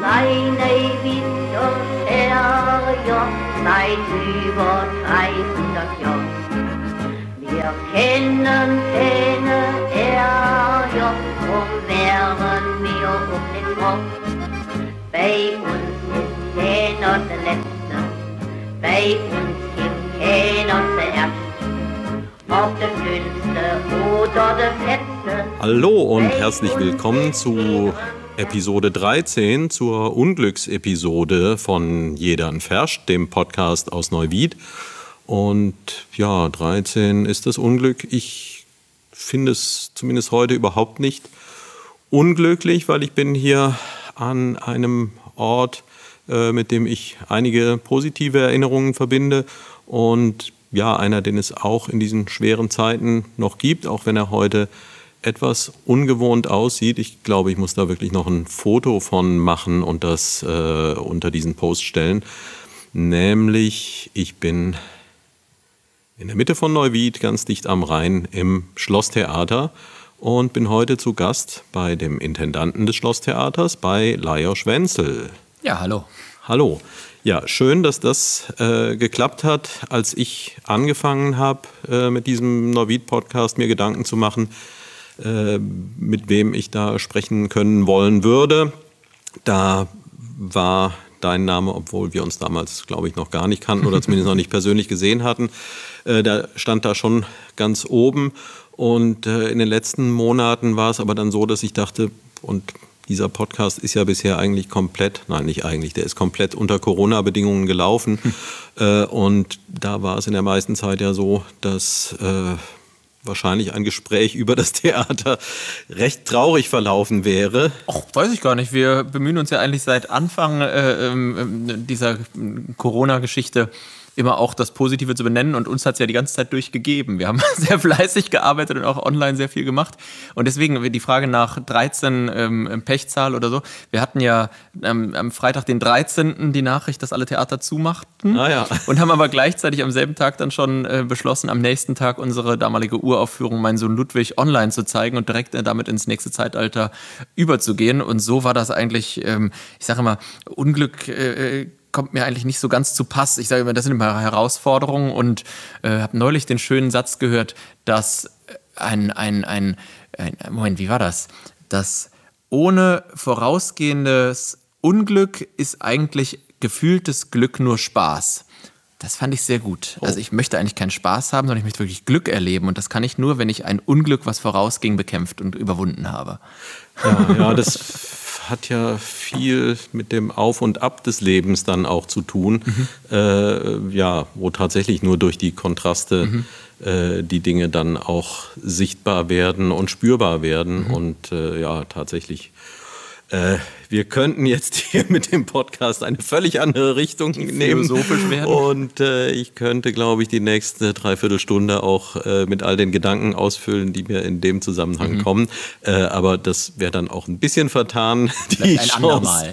kleine Winterferien seit über 300 Jahren. Wir kennen keine Ärger, drum wären wir auch nicht froh. Bei uns ist keiner der Letzte, bei uns gibt keiner zuerst. Ob der Dünnste oder der Fetzte. Hallo und herzlich willkommen zu Episode 13, zur Unglücksepisode von Jedern Ferscht, dem Podcast aus Neuwied. Und ja, 13 ist das Unglück. Ich finde es zumindest heute überhaupt nicht unglücklich, weil ich bin hier an einem Ort, mit dem ich einige positive Erinnerungen verbinde und ja, einer, den es auch in diesen schweren Zeiten noch gibt, auch wenn er heute etwas ungewohnt aussieht. Ich glaube, ich muss da wirklich noch ein Foto von machen und das unter diesen Post stellen. Nämlich, ich bin in der Mitte von Neuwied, ganz dicht am Rhein, im Schlosstheater und bin heute zu Gast bei dem Intendanten des Schlosstheaters, bei Lajos Wenzel. Ja, hallo. Hallo. Ja, schön, dass das geklappt hat, als ich angefangen habe, mit diesem Neuwied-Podcast mir Gedanken zu machen, mit wem ich da sprechen können wollen würde. Da war dein Name, obwohl wir uns damals, glaube ich, noch gar nicht kannten oder zumindest noch nicht persönlich gesehen hatten, da stand da schon ganz oben. Und in den letzten Monaten war es aber dann so, dass ich dachte, und dieser Podcast ist ja bisher eigentlich komplett, nein, nicht eigentlich, der ist komplett unter Corona-Bedingungen gelaufen. Und da war es in der meisten Zeit ja so, dass wahrscheinlich ein Gespräch über das Theater recht traurig verlaufen wäre. Ach, weiß ich gar nicht. Wir bemühen uns ja eigentlich seit Anfang dieser Corona-Geschichte immer auch das Positive zu benennen und uns hat es ja die ganze Zeit durchgegeben. Wir haben sehr fleißig gearbeitet und auch online sehr viel gemacht und deswegen die Frage nach 13 Pechzahl oder so. Wir hatten ja am Freitag den 13. die Nachricht, dass alle Theater zumachten und haben aber gleichzeitig am selben Tag dann schon beschlossen, am nächsten Tag unsere damalige Uraufführung Mein Sohn Ludwig online zu zeigen und direkt damit ins nächste Zeitalter überzugehen und so war das eigentlich, ich sage immer, Unglück kommt mir eigentlich nicht so ganz zu Pass. Ich sage immer, das sind immer Herausforderungen und habe neulich den schönen Satz gehört, dass Moment, wie war das? Dass ohne vorausgehendes Unglück ist eigentlich gefühltes Glück nur Spaß. Das fand ich sehr gut. Also ich möchte eigentlich keinen Spaß haben, sondern ich möchte wirklich Glück erleben und das kann ich nur, wenn ich ein Unglück, was vorausging, bekämpft und überwunden habe. Ja, das hat ja viel mit dem Auf und Ab des Lebens dann auch zu tun, wo tatsächlich nur durch die Kontraste die Dinge dann auch sichtbar werden und spürbar werden und tatsächlich. Wir könnten jetzt hier mit dem Podcast eine völlig andere Richtung nehmen. Philosophisch werden. Und ich könnte, glaube ich, die nächste Dreiviertelstunde auch mit all den Gedanken ausfüllen, die mir in dem Zusammenhang kommen. Aber das wäre dann auch ein bisschen vertan. Ein andermal,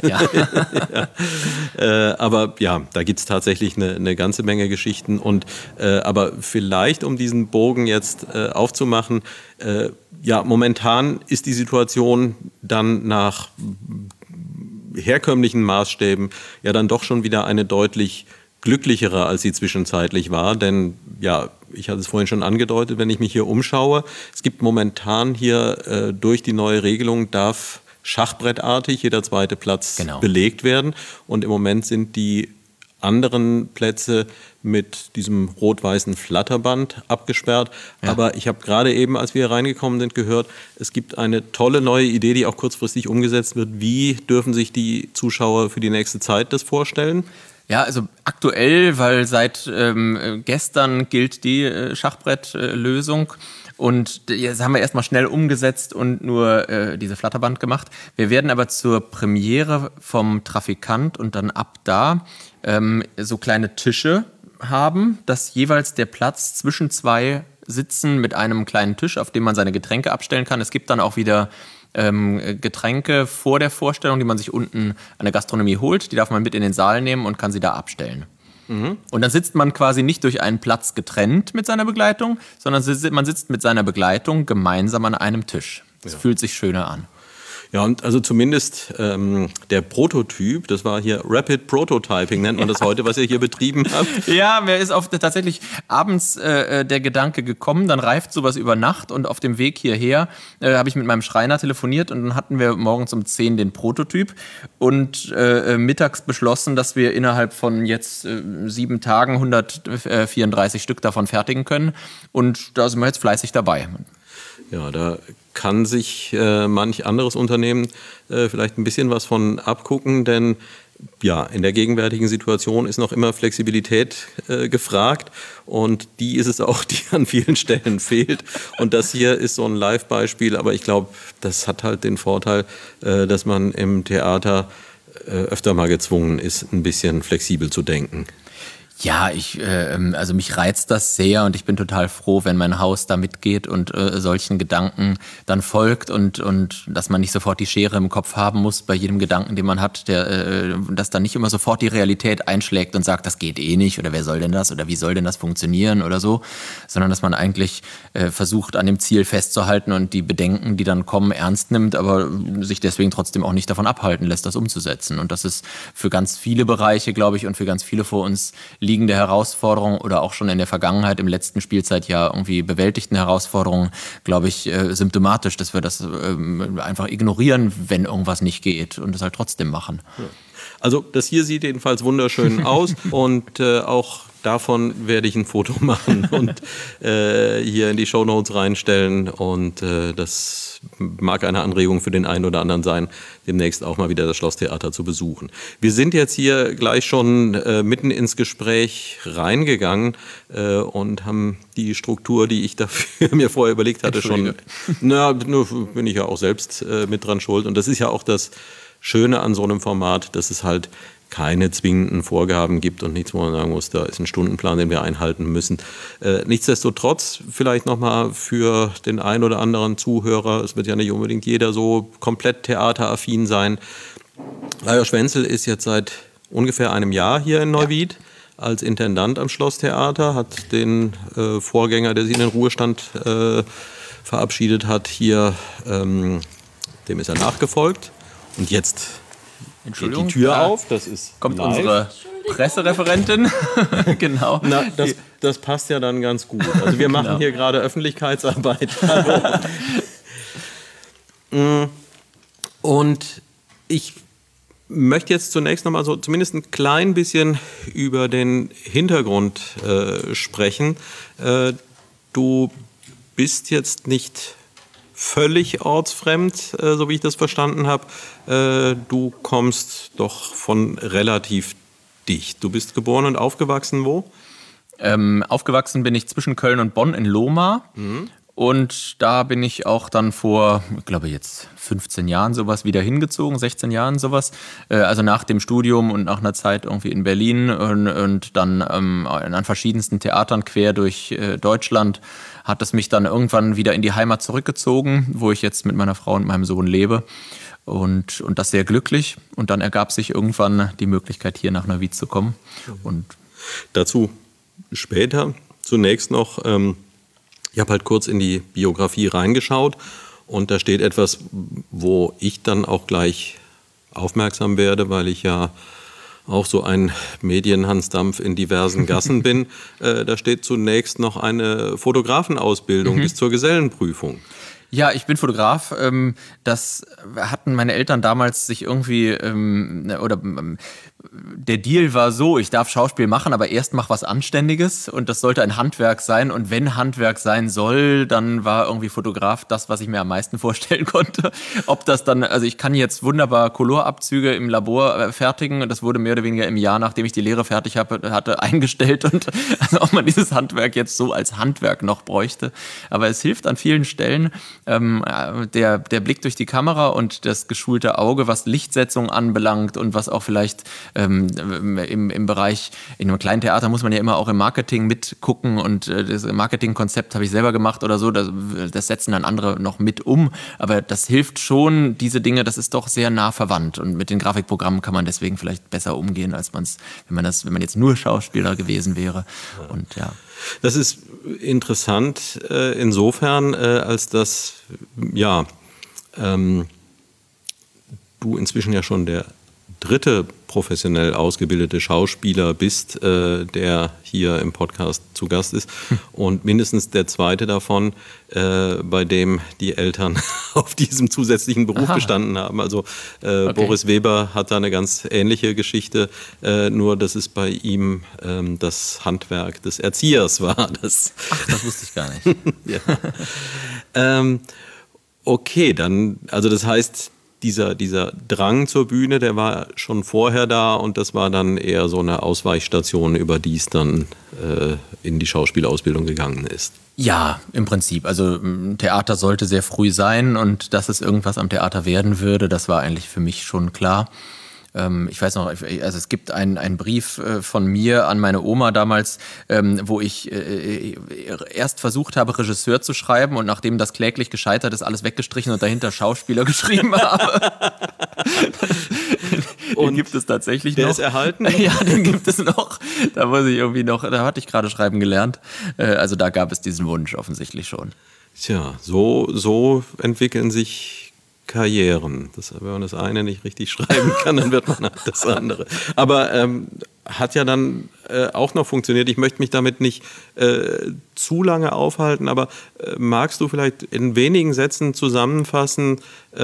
ja. Aber ja, da gibt es tatsächlich eine ganze Menge Geschichten. Und aber vielleicht, um diesen Bogen jetzt aufzumachen, momentan ist die Situation dann nach herkömmlichen Maßstäben ja dann doch schon wieder eine deutlich glücklichere, als sie zwischenzeitlich war. Denn ja, ich hatte es vorhin schon angedeutet, wenn ich mich hier umschaue, es gibt momentan hier durch die neue Regelung darf schachbrettartig jeder zweite Platz belegt werden. Und im Moment sind die anderen Plätze mit diesem rot-weißen Flatterband abgesperrt. Ja. Aber ich habe gerade eben, als wir hier reingekommen sind, gehört, es gibt eine tolle neue Idee, die auch kurzfristig umgesetzt wird. Wie dürfen sich die Zuschauer für die nächste Zeit das vorstellen? Ja, also aktuell, weil seit gestern gilt die Schachbrettlösung. Und das haben wir erstmal schnell umgesetzt und nur diese Flatterband gemacht. Wir werden aber zur Premiere vom Trafikant und dann ab da so kleine Tische haben, dass jeweils der Platz zwischen zwei Sitzen mit einem kleinen Tisch, auf dem man seine Getränke abstellen kann. Es gibt dann auch wieder Getränke vor der Vorstellung, die man sich unten an der Gastronomie holt. Die darf man mit in den Saal nehmen und kann sie da abstellen. Und dann sitzt man quasi nicht durch einen Platz getrennt mit seiner Begleitung, sondern man sitzt mit seiner Begleitung gemeinsam an einem Tisch. Das fühlt sich schöner an. Ja, und also zumindest der Prototyp, das war hier Rapid Prototyping, nennt man das heute, was ihr hier betrieben habt. Ja, mir ist tatsächlich abends der Gedanke gekommen, dann reift sowas über Nacht und auf dem Weg hierher habe ich mit meinem Schreiner telefoniert und dann hatten wir morgens um 10 den Prototyp und mittags beschlossen, dass wir innerhalb von jetzt 7 Tagen 134 Stück davon fertigen können und da sind wir jetzt fleißig dabei. Ja, da kann sich manch anderes Unternehmen vielleicht ein bisschen was von abgucken, denn ja, in der gegenwärtigen Situation ist noch immer Flexibilität gefragt und die ist es auch, die an vielen Stellen fehlt. Und das hier ist so ein Live-Beispiel, aber ich glaube, das hat halt den Vorteil, dass man im Theater öfter mal gezwungen ist, ein bisschen flexibel zu denken. Ja, also mich reizt das sehr und ich bin total froh, wenn mein Haus da mitgeht und solchen Gedanken dann folgt und dass man nicht sofort die Schere im Kopf haben muss bei jedem Gedanken, den man hat, dass dann nicht immer sofort die Realität einschlägt und sagt, das geht eh nicht oder wer soll denn das oder wie soll denn das funktionieren oder so, sondern dass man eigentlich versucht, an dem Ziel festzuhalten und die Bedenken, die dann kommen, ernst nimmt, aber sich deswegen trotzdem auch nicht davon abhalten lässt, das umzusetzen. Und das ist für ganz viele Bereiche, glaube ich, und für ganz viele vor uns liegende Herausforderungen oder auch schon in der Vergangenheit im letzten Spielzeitjahr irgendwie bewältigten Herausforderungen, glaube ich, symptomatisch, dass wir das einfach ignorieren, wenn irgendwas nicht geht und es halt trotzdem machen. Also das hier sieht jedenfalls wunderschön aus und auch davon werde ich ein Foto machen und hier in die Shownotes reinstellen und das mag eine Anregung für den einen oder anderen sein, demnächst auch mal wieder das Schlosstheater zu besuchen. Wir sind jetzt hier gleich schon mitten ins Gespräch reingegangen und haben die Struktur, die ich dafür mir vorher überlegt hatte, schon, bin ich ja auch selbst mit dran schuld und das ist ja auch das Schöne an so einem Format, dass es halt keine zwingenden Vorgaben gibt und nichts, wo man sagen muss, da ist ein Stundenplan, den wir einhalten müssen. Nichtsdestotrotz vielleicht nochmal für den einen oder anderen Zuhörer, es wird ja nicht unbedingt jeder so komplett theateraffin sein. Lajos Schwänzel ist jetzt seit ungefähr einem Jahr hier in Neuwied als Intendant am Schlosstheater, hat den Vorgänger, der sich in den Ruhestand verabschiedet hat, hier, dem ist er nachgefolgt. Und jetzt geht die Tür auf, das ist kommt live. Unsere Pressereferentin. Genau. Na, das passt ja dann ganz gut. Also wir machen hier gerade Öffentlichkeitsarbeit. Und ich möchte jetzt zunächst noch mal so zumindest ein klein bisschen über den Hintergrund sprechen. Du bist jetzt nicht völlig ortsfremd, so wie ich das verstanden habe. Du kommst doch von relativ dicht. Du bist geboren und aufgewachsen wo? Aufgewachsen bin ich zwischen Köln und Bonn in Lohmar. Und da bin ich auch dann vor, ich glaube jetzt 15 Jahren sowas wieder hingezogen, 16 Jahren sowas. Also nach dem Studium und nach einer Zeit irgendwie in Berlin und dann an verschiedensten Theatern quer durch Deutschland hat es mich dann irgendwann wieder in die Heimat zurückgezogen, wo ich jetzt mit meiner Frau und meinem Sohn lebe. Und das sehr glücklich. Und dann ergab sich irgendwann die Möglichkeit, hier nach Neuwied zu kommen. Und dazu später. Zunächst noch, ich habe halt kurz in die Biografie reingeschaut und da steht etwas, wo ich dann auch gleich aufmerksam werde, weil ich ja auch so ein Medienhansdampf in diversen Gassen bin. Da steht zunächst noch eine Fotografenausbildung bis zur Gesellenprüfung. Ja, ich bin Fotograf. Das hatten meine Eltern damals sich irgendwie, der Deal war so, ich darf Schauspiel machen, aber erst mach was Anständiges und das sollte ein Handwerk sein. Und wenn Handwerk sein soll, dann war irgendwie Fotograf das, was ich mir am meisten vorstellen konnte. Ob das dann, also ich kann jetzt wunderbar Colorabzüge im Labor fertigen und das wurde mehr oder weniger im Jahr, nachdem ich die Lehre fertig hatte, eingestellt. Und also ob man dieses Handwerk jetzt so als Handwerk noch bräuchte. Aber es hilft an vielen Stellen. Der Blick durch die Kamera und das geschulte Auge, was Lichtsetzung anbelangt und was auch vielleicht im Bereich, in einem kleinen Theater muss man ja immer auch im Marketing mitgucken und das Marketingkonzept habe ich selber gemacht oder so, das setzen dann andere noch mit um, aber das hilft schon, diese Dinge, das ist doch sehr nah verwandt und mit den Grafikprogrammen kann man deswegen vielleicht besser umgehen, als wenn man jetzt nur Schauspieler gewesen wäre. Und ja. Das ist interessant insofern, als dass du inzwischen ja schon der dritte professionell ausgebildete Schauspieler bist, der hier im Podcast zu Gast ist und mindestens der zweite davon, bei dem die Eltern auf diesem zusätzlichen Beruf bestanden haben. Also okay. Boris Weber hat da eine ganz ähnliche Geschichte, nur dass es bei ihm das Handwerk des Erziehers war. Das wusste ich gar nicht. Ja. Okay, dann, also das heißt, dieser Drang zur Bühne, der war schon vorher da und das war dann eher so eine Ausweichstation, über die es dann in die Schauspielausbildung gegangen ist. Ja, im Prinzip. Also Theater sollte sehr früh sein und dass es irgendwas am Theater werden würde, das war eigentlich für mich schon klar. Ich weiß noch, also es gibt einen Brief von mir an meine Oma damals, wo ich erst versucht habe, Regisseur zu schreiben und nachdem das kläglich gescheitert ist, alles weggestrichen und dahinter Schauspieler geschrieben habe. Den gibt es tatsächlich noch. Der ist erhalten? Ja, den gibt es noch. Da hatte ich gerade schreiben gelernt. Also da gab es diesen Wunsch offensichtlich schon. Tja, so entwickeln sich Karrieren. Wenn man das eine nicht richtig schreiben kann, dann wird man halt das andere. Aber hat ja dann auch noch funktioniert. Ich möchte mich damit nicht zu lange aufhalten, aber magst du vielleicht in wenigen Sätzen zusammenfassen,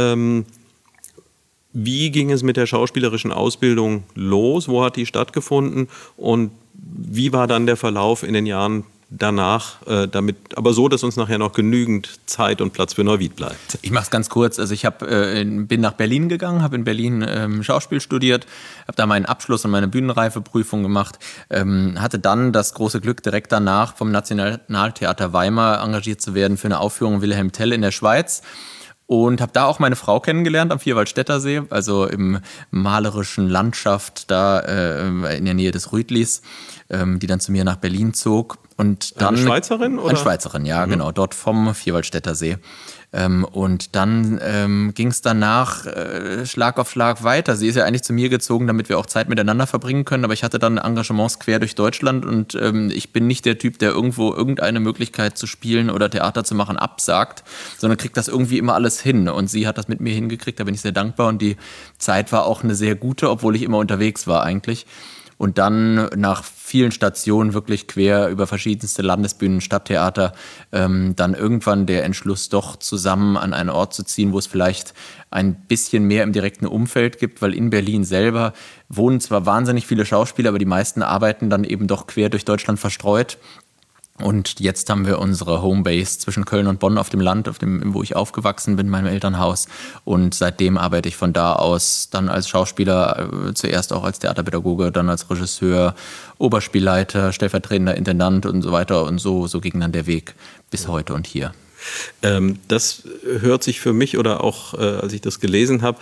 wie ging es mit der schauspielerischen Ausbildung los? Wo hat die stattgefunden? Und wie war dann der Verlauf in den Jahren danach, aber so, dass uns nachher noch genügend Zeit und Platz für Neuwied bleibt? Ich mache es ganz kurz. Also ich bin nach Berlin gegangen, habe in Berlin Schauspiel studiert, habe da meinen Abschluss und meine Bühnenreifeprüfung gemacht, hatte dann das große Glück, direkt danach vom Nationaltheater Weimar engagiert zu werden für eine Aufführung Wilhelm Tell in der Schweiz. Und habe da auch meine Frau kennengelernt am Vierwaldstätter See, also im malerischen Landschaft da in der Nähe des Rütlis, die dann zu mir nach Berlin zog. Und dann, eine Schweizerin? Oder? Eine Schweizerin, ja, genau, dort vom Vierwaldstätter See. Und dann ging es danach Schlag auf Schlag weiter. Sie ist ja eigentlich zu mir gezogen, damit wir auch Zeit miteinander verbringen können, aber ich hatte dann Engagements quer durch Deutschland und ich bin nicht der Typ, der irgendwo irgendeine Möglichkeit zu spielen oder Theater zu machen absagt, sondern kriegt das irgendwie immer alles hin und sie hat das mit mir hingekriegt, da bin ich sehr dankbar und die Zeit war auch eine sehr gute, obwohl ich immer unterwegs war eigentlich. Und dann nach vielen Stationen wirklich quer über verschiedenste Landesbühnen, Stadttheater, dann irgendwann der Entschluss, doch zusammen an einen Ort zu ziehen, wo es vielleicht ein bisschen mehr im direkten Umfeld gibt, weil in Berlin selber wohnen zwar wahnsinnig viele Schauspieler, aber die meisten arbeiten dann eben doch quer durch Deutschland verstreut. Und jetzt haben wir unsere Homebase zwischen Köln und Bonn auf dem Land, wo ich aufgewachsen bin, in meinem Elternhaus. Und seitdem arbeite ich von da aus dann als Schauspieler, zuerst auch als Theaterpädagoge, dann als Regisseur, Oberspielleiter, stellvertretender Intendant und so weiter. Und so ging dann der Weg bis heute und hier. Das hört sich für mich, oder auch als ich das gelesen habe,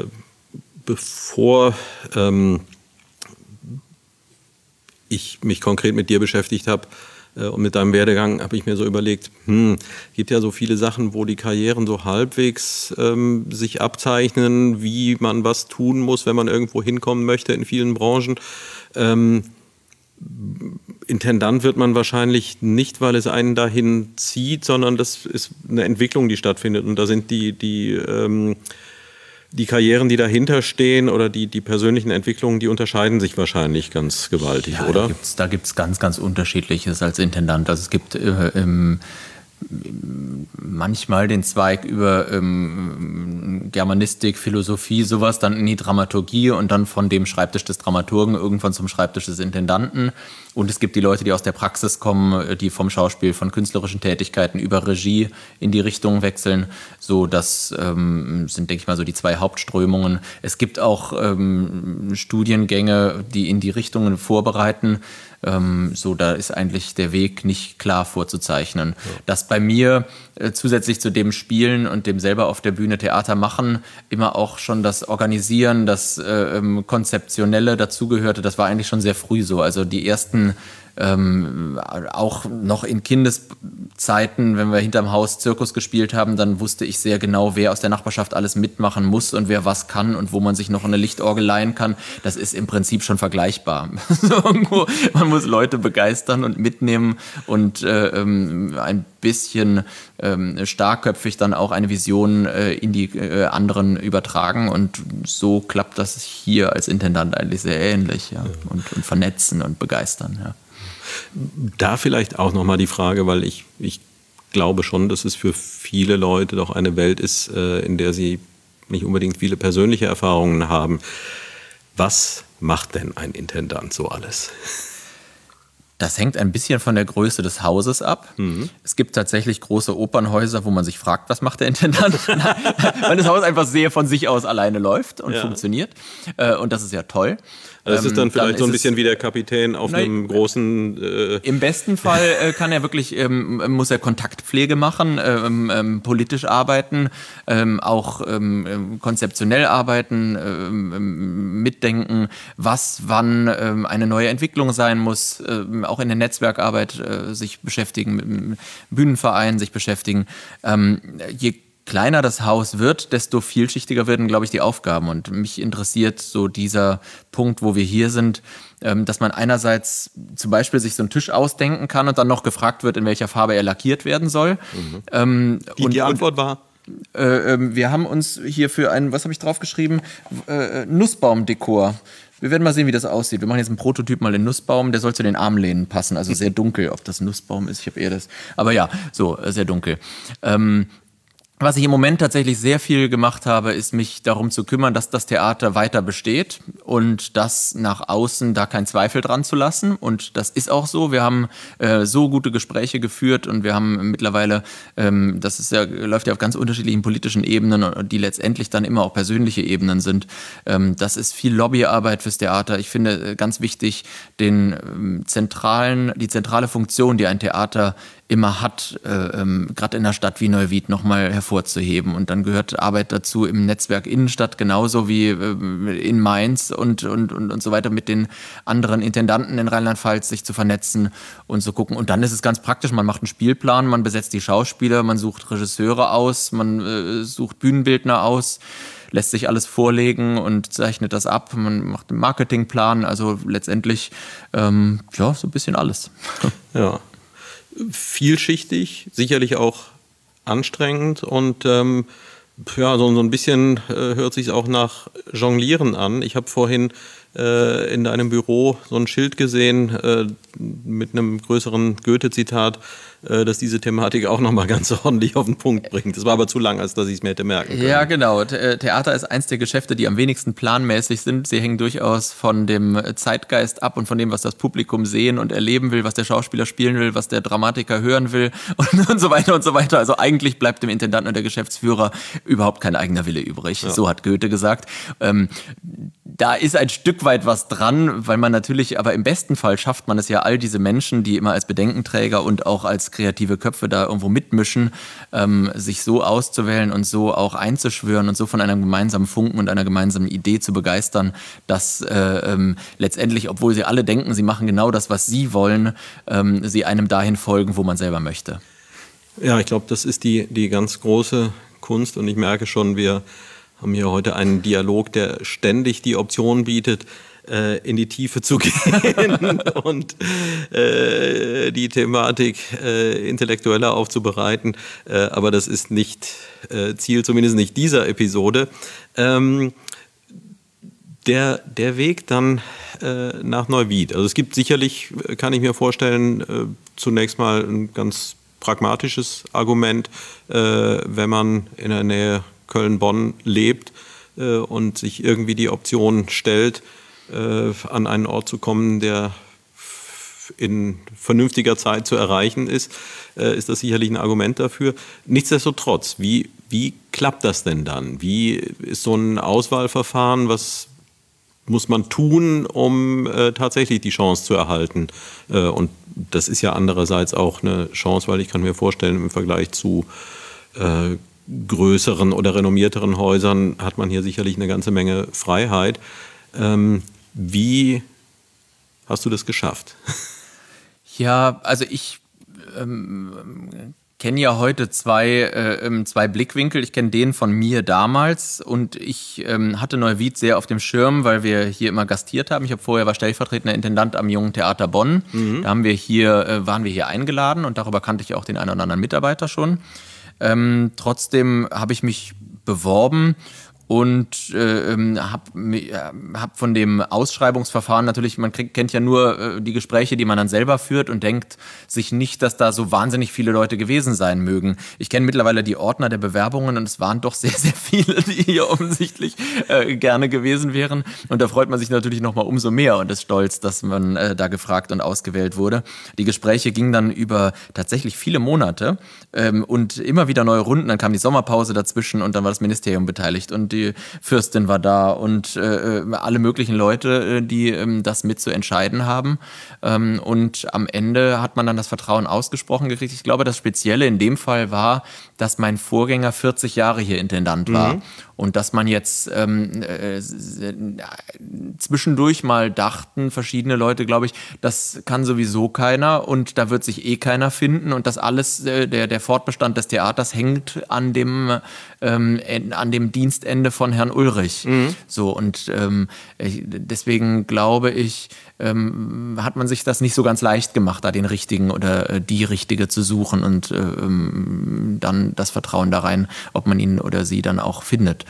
bevor ich mich konkret mit dir beschäftigt habe, und mit deinem Werdegang habe ich mir so überlegt, gibt ja so viele Sachen, wo die Karrieren so halbwegs sich abzeichnen, wie man was tun muss, wenn man irgendwo hinkommen möchte in vielen Branchen. Intendant wird man wahrscheinlich nicht, weil es einen dahin zieht, sondern das ist eine Entwicklung, die stattfindet. Und da sind die Karrieren, die dahinter stehen oder die persönlichen Entwicklungen, die unterscheiden sich wahrscheinlich ganz gewaltig, ja, oder? Da gibt's ganz, ganz Unterschiedliches als Intendant. Also es gibt manchmal den Zweig über Germanistik, Philosophie, sowas, dann in die Dramaturgie und dann von dem Schreibtisch des Dramaturgen irgendwann zum Schreibtisch des Intendanten. Und es gibt die Leute, die aus der Praxis kommen, die vom Schauspiel, von künstlerischen Tätigkeiten über Regie in die Richtung wechseln. So, das sind, denke ich mal, so die zwei Hauptströmungen. Es gibt auch Studiengänge, die in die Richtungen vorbereiten. So, da ist eigentlich der Weg nicht klar vorzuzeichnen. Ja. Dass bei mir zusätzlich zu dem Spielen und dem selber auf der Bühne Theater machen, immer auch schon das Organisieren, das Konzeptionelle dazugehörte, das war eigentlich schon sehr früh so. Also die ersten Auch noch in Kindeszeiten, wenn wir hinterm Haus Zirkus gespielt haben, dann wusste ich sehr genau, wer aus der Nachbarschaft alles mitmachen muss und wer was kann und wo man sich noch eine Lichtorgel leihen kann. Das ist im Prinzip schon vergleichbar. Irgendwo, man muss Leute begeistern und mitnehmen und ein bisschen starkköpfig dann auch eine Vision in die anderen übertragen, und so klappt das hier als Intendant eigentlich sehr ähnlich, ja. Und vernetzen und begeistern, ja. Da vielleicht auch nochmal die Frage, weil ich glaube schon, dass es für viele Leute doch eine Welt ist, in der sie nicht unbedingt viele persönliche Erfahrungen haben. Was macht denn ein Intendant so alles? Das hängt ein bisschen von der Größe des Hauses ab. Es gibt tatsächlich große Opernhäuser, wo man sich fragt, was macht der Intendant? Weil das Haus einfach sehr von sich aus alleine läuft und funktioniert. Und das ist ja toll. Also es ist dann vielleicht so ein bisschen wie der Kapitän auf einem großen... Im besten Fall kann er wirklich, muss er Kontaktpflege machen, politisch arbeiten, auch konzeptionell arbeiten, mitdenken, was wann eine neue Entwicklung sein muss, auch in der Netzwerkarbeit sich beschäftigen, mit dem Bühnenverein sich beschäftigen. Je kleiner das Haus wird, desto vielschichtiger werden, glaube ich, die Aufgaben. Und mich interessiert so dieser Punkt, wo wir hier sind, dass man einerseits zum Beispiel sich so einen Tisch ausdenken kann und dann noch gefragt wird, in welcher Farbe er lackiert werden soll. Die Antwort war? Wir haben uns hier für ein, was habe ich draufgeschrieben? Nussbaumdekor. Wir werden mal sehen, wie das aussieht. Wir machen jetzt einen Prototyp mal in Nussbaum, der soll zu den Armlehnen passen, also sehr dunkel. Ob das Nussbaum ist, ich habe eher das. Aber ja, so, sehr dunkel. Was ich im Moment tatsächlich sehr viel gemacht habe, ist mich darum zu kümmern, dass das Theater weiter besteht und das nach außen da keinen Zweifel dran zu lassen. Und das ist auch so. Wir haben so gute Gespräche geführt und wir haben mittlerweile, das ist ja, läuft ja auf ganz unterschiedlichen politischen Ebenen, die letztendlich dann immer auch persönliche Ebenen sind. Das ist viel Lobbyarbeit fürs Theater. Ich finde ganz wichtig, die zentrale Funktion, die ein Theater immer hat, gerade in einer Stadt wie Neuwied nochmal hervorzuheben. Und dann gehört Arbeit dazu im Netzwerk Innenstadt, genauso wie in Mainz und so weiter, mit den anderen Intendanten in Rheinland-Pfalz sich zu vernetzen und zu gucken. Und dann ist es ganz praktisch, man macht einen Spielplan, man besetzt die Schauspieler, man sucht Regisseure aus, man sucht Bühnenbildner aus, lässt sich alles vorlegen und zeichnet das ab, man macht einen Marketingplan, also letztendlich so ein bisschen alles. Ja. Vielschichtig, sicherlich auch anstrengend und so ein bisschen hört sich auch nach Jonglieren an. Ich habe vorhin in deinem Büro so ein Schild gesehen mit einem größeren Goethe-Zitat, dass diese Thematik auch nochmal ganz ordentlich auf den Punkt bringt. Das war aber zu lang, als dass ich es mir hätte merken können. Ja, genau. Theater ist eins der Geschäfte, die am wenigsten planmäßig sind. Sie hängen durchaus von dem Zeitgeist ab und von dem, was das Publikum sehen und erleben will, was der Schauspieler spielen will, was der Dramatiker hören will und so weiter und so weiter. Also eigentlich bleibt dem Intendanten und der Geschäftsführer überhaupt kein eigener Wille übrig. Ja. So hat Goethe gesagt. Da ist ein Stück weit was dran, weil man natürlich, aber im besten Fall schafft man es ja, all diese Menschen, die immer als Bedenkenträger und auch als kreative Köpfe da irgendwo mitmischen, sich so auszuwählen und so auch einzuschwören und so von einem gemeinsamen Funken und einer gemeinsamen Idee zu begeistern, dass letztendlich, obwohl sie alle denken, sie machen genau das, was sie wollen, sie einem dahin folgen, wo man selber möchte. Ja, ich glaube, das ist die ganz große Kunst und ich merke schon, wir haben hier heute einen Dialog, der ständig die Option bietet, in die Tiefe zu gehen und die Thematik intellektueller aufzubereiten. Aber das ist nicht Ziel, zumindest nicht dieser Episode. Der Weg dann nach Neuwied. Also es gibt sicherlich, kann ich mir vorstellen, zunächst mal ein ganz pragmatisches Argument, wenn man in der Nähe Köln-Bonn lebt und sich irgendwie die Option stellt, an einen Ort zu kommen, der in vernünftiger Zeit zu erreichen ist das sicherlich ein Argument dafür. Nichtsdestotrotz, wie klappt das denn dann? Wie ist so ein Auswahlverfahren? Was muss man tun, um tatsächlich die Chance zu erhalten? Und das ist ja andererseits auch eine Chance, weil ich kann mir vorstellen, im Vergleich zu größeren oder renommierteren Häusern hat man hier sicherlich eine ganze Menge Freiheit. Wie hast du das geschafft? Ja, also ich kenne ja heute zwei Blickwinkel. Ich kenne den von mir damals und ich hatte Neuwied sehr auf dem Schirm, weil wir hier immer gastiert haben. War stellvertretender Intendant am Jungen Theater Bonn. Da waren wir hier eingeladen und darüber kannte ich auch den einen oder anderen Mitarbeiter schon. Trotzdem habe ich mich beworben und hab von dem Ausschreibungsverfahren natürlich, kennt ja nur die Gespräche, die man dann selber führt und denkt sich nicht, dass da so wahnsinnig viele Leute gewesen sein mögen. Ich kenne mittlerweile die Ordner der Bewerbungen und es waren doch sehr, sehr viele, die hier offensichtlich gerne gewesen wären. Und da freut man sich natürlich nochmal umso mehr und ist stolz, dass man da gefragt und ausgewählt wurde. Die Gespräche gingen dann über tatsächlich viele Monate und immer wieder neue Runden. Dann kam die Sommerpause dazwischen und dann war das Ministerium beteiligt und die Fürstin war da und alle möglichen Leute, die das mit zu entscheiden haben. Und am Ende hat man dann das Vertrauen ausgesprochen gekriegt. Ich glaube, das Spezielle in dem Fall war, dass mein Vorgänger 40 Jahre hier Intendant war. Und dass man jetzt zwischendurch mal dachten, verschiedene Leute, glaube ich, das kann sowieso keiner und da wird sich eh keiner finden und das alles, der Fortbestand des Theaters hängt an dem Dienstende von Herrn Ulrich. So, und deswegen glaube ich, hat man sich das nicht so ganz leicht gemacht, da den Richtigen oder die Richtige zu suchen und dann das Vertrauen da rein, ob man ihn oder sie dann auch findet.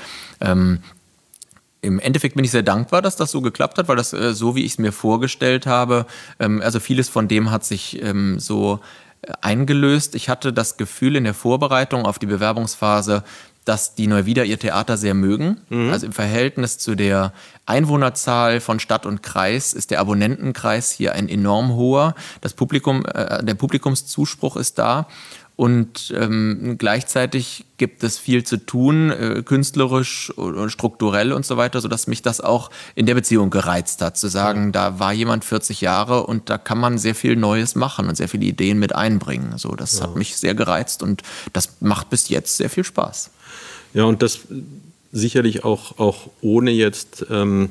Im Endeffekt bin ich sehr dankbar, dass das so geklappt hat, weil das so, wie ich es mir vorgestellt habe, also vieles von dem hat sich so eingelöst. Ich hatte das Gefühl in der Vorbereitung auf die Bewerbungsphase, dass die Neuwieder ihr Theater sehr mögen. Also im Verhältnis zu der Einwohnerzahl von Stadt und Kreis ist der Abonnentenkreis hier ein enorm hoher. Der Publikumszuspruch ist da. Und gleichzeitig gibt es viel zu tun, künstlerisch und strukturell und so weiter, sodass mich das auch in der Beziehung gereizt hat, zu sagen, da war jemand 40 Jahre und da kann man sehr viel Neues machen und sehr viele Ideen mit einbringen. So, das hat mich sehr gereizt und das macht bis jetzt sehr viel Spaß. Ja, und das sicherlich auch ohne jetzt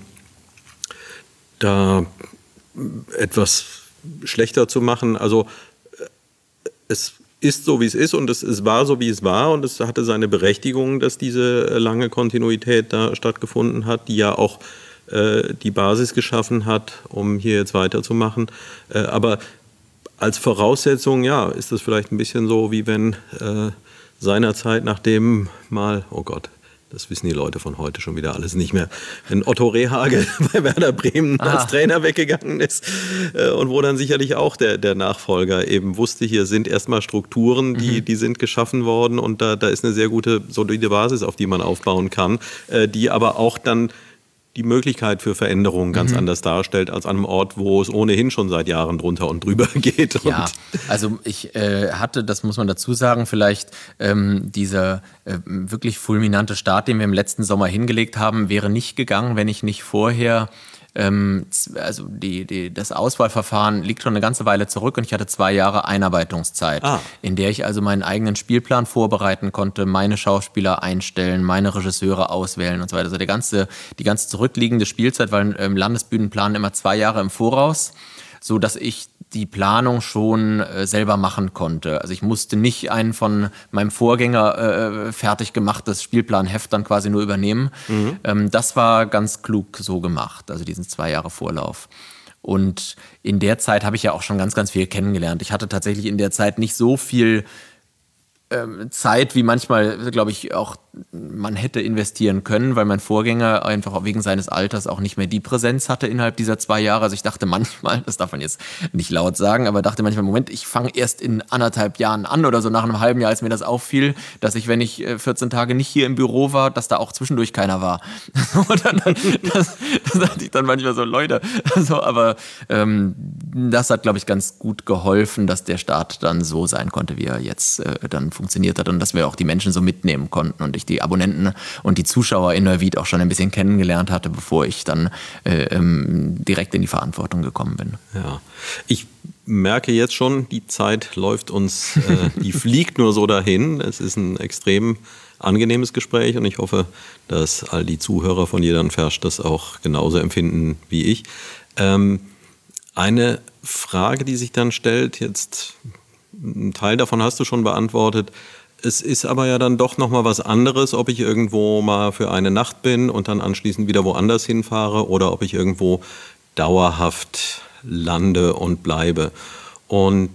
da etwas schlechter zu machen. Also es ist so, wie es ist und es war so, wie es war und es hatte seine Berechtigung, dass diese lange Kontinuität da stattgefunden hat, die ja auch die Basis geschaffen hat, um hier jetzt weiterzumachen. Aber als Voraussetzung, ja, ist das vielleicht ein bisschen so, wie wenn seinerzeit, nachdem mal, oh Gott, das wissen die Leute von heute schon wieder alles nicht mehr, wenn Otto Rehhagel bei Werder Bremen als Trainer weggegangen ist und wo dann sicherlich auch der Nachfolger eben wusste, hier sind erstmal Strukturen, die sind geschaffen worden und da ist eine sehr gute, solide Basis, auf die man aufbauen kann, die aber auch dann die Möglichkeit für Veränderungen ganz anders darstellt als an einem Ort, wo es ohnehin schon seit Jahren drunter und drüber geht. Ja, also ich hatte, das muss man dazu sagen, vielleicht dieser wirklich fulminante Start, den wir im letzten Sommer hingelegt haben, wäre nicht gegangen, wenn ich nicht vorher also das Auswahlverfahren liegt schon eine ganze Weile zurück und ich hatte 2 Jahre Einarbeitungszeit, in der ich also meinen eigenen Spielplan vorbereiten konnte, meine Schauspieler einstellen, meine Regisseure auswählen und so weiter. Also die ganze zurückliegende Spielzeit war im Landesbühnenplan immer 2 Jahre im Voraus, so dass ich die Planung schon selber machen konnte. Also ich musste nicht ein von meinem Vorgänger fertig gemachtes Spielplanheft dann quasi nur übernehmen. Das war ganz klug so gemacht, also diesen 2 Jahre Vorlauf. Und in der Zeit habe ich ja auch schon ganz, ganz viel kennengelernt. Ich hatte tatsächlich in der Zeit nicht so viel Zeit, wie manchmal, glaube ich, auch man hätte investieren können, weil mein Vorgänger einfach auch wegen seines Alters auch nicht mehr die Präsenz hatte innerhalb dieser 2 Jahre. Also ich dachte manchmal, das darf man jetzt nicht laut sagen, aber dachte manchmal, Moment, ich fange erst in 1,5 Jahren an oder so nach einem halben Jahr, als mir das auffiel, dass ich, wenn ich 14 Tage nicht hier im Büro war, dass da auch zwischendurch keiner war. Das dachte ich dann manchmal so, Leute. Also, aber das hat, glaube ich, ganz gut geholfen, dass der Start dann so sein konnte, wie er jetzt dann funktioniert hat und dass wir auch die Menschen so mitnehmen konnten und ich die Abonnenten und die Zuschauer in Neuwied auch schon ein bisschen kennengelernt hatte, bevor ich dann direkt in die Verantwortung gekommen bin. Ja, ich merke jetzt schon, die Zeit läuft uns, die fliegt nur so dahin. Es ist ein extrem angenehmes Gespräch und ich hoffe, dass all die Zuhörer von Jedern Fersch das auch genauso empfinden wie ich. Eine Frage, die sich dann stellt, jetzt ein Teil davon hast du schon beantwortet, es ist aber ja dann doch nochmal was anderes, ob ich irgendwo mal für eine Nacht bin und dann anschließend wieder woanders hinfahre oder ob ich irgendwo dauerhaft lande und bleibe. Und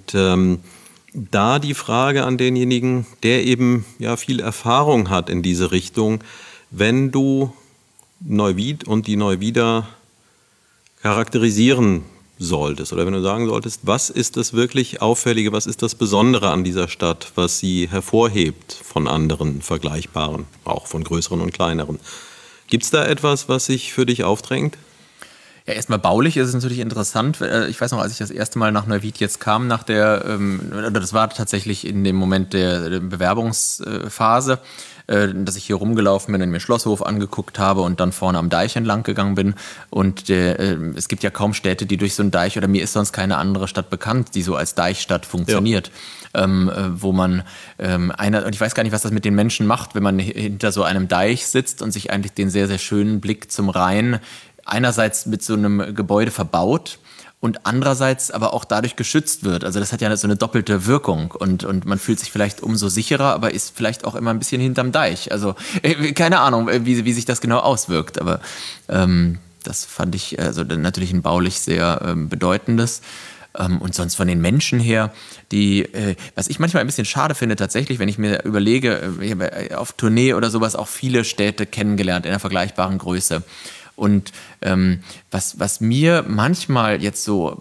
da die Frage an denjenigen, der eben ja viel Erfahrung hat in diese Richtung, wenn du Neuwied und die Neuwieder charakterisieren solltest oder wenn du sagen solltest, was ist das wirklich Auffällige, was ist das Besondere an dieser Stadt, was sie hervorhebt von anderen vergleichbaren, auch von größeren und kleineren. Gibt es da etwas, was sich für dich aufdrängt? Ja, erstmal baulich ist es natürlich interessant. Ich weiß noch, als ich das erste Mal nach Neuwied jetzt kam, das war tatsächlich in dem Moment der Bewerbungsphase, dass ich hier rumgelaufen bin und mir Schlosshof angeguckt habe und dann vorne am Deich entlang gegangen bin. Und es gibt ja kaum Städte, die durch so einen Deich, oder mir ist sonst keine andere Stadt bekannt, die so als Deichstadt funktioniert. Ja. Wo man und ich weiß gar nicht, was das mit den Menschen macht, wenn man hinter so einem Deich sitzt und sich eigentlich den sehr, sehr schönen Blick zum Rhein einerseits mit so einem Gebäude verbaut und andererseits aber auch dadurch geschützt wird. Also das hat ja so eine doppelte Wirkung und man fühlt sich vielleicht umso sicherer, aber ist vielleicht auch immer ein bisschen hinterm Deich. Also keine Ahnung, wie sich das genau auswirkt, aber das fand ich also natürlich ein baulich sehr bedeutendes. Und sonst von den Menschen her, was ich manchmal ein bisschen schade finde tatsächlich, wenn ich mir überlege, ich habe auf Tournee oder sowas auch viele Städte kennengelernt in einer vergleichbaren Größe. Und was mir manchmal jetzt so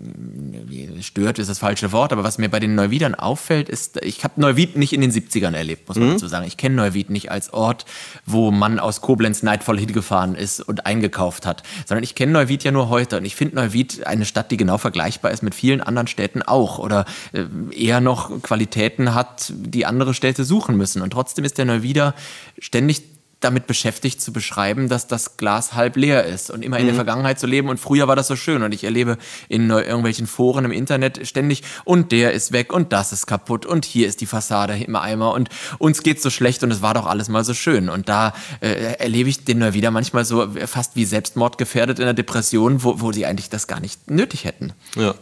stört, ist das falsche Wort, aber was mir bei den Neuwiedern auffällt, ist, ich habe Neuwied nicht in den 70ern erlebt, muss man dazu sagen. Ich kenne Neuwied nicht als Ort, wo man aus Koblenz neidvoll hingefahren ist und eingekauft hat, sondern ich kenne Neuwied ja nur heute. Und ich finde Neuwied eine Stadt, die genau vergleichbar ist mit vielen anderen Städten auch oder eher noch Qualitäten hat, die andere Städte suchen müssen. Und trotzdem ist der Neuwieder ständig damit beschäftigt zu beschreiben, dass das Glas halb leer ist und immer in der Vergangenheit zu leben und früher war das so schön und ich erlebe in irgendwelchen Foren im Internet ständig und der ist weg und das ist kaputt und hier ist die Fassade im Eimer und uns geht's so schlecht und es war doch alles mal so schön und da erlebe ich den Neuwieder manchmal so fast wie selbstmordgefährdet in der Depression, wo sie eigentlich das gar nicht nötig hätten. Ja.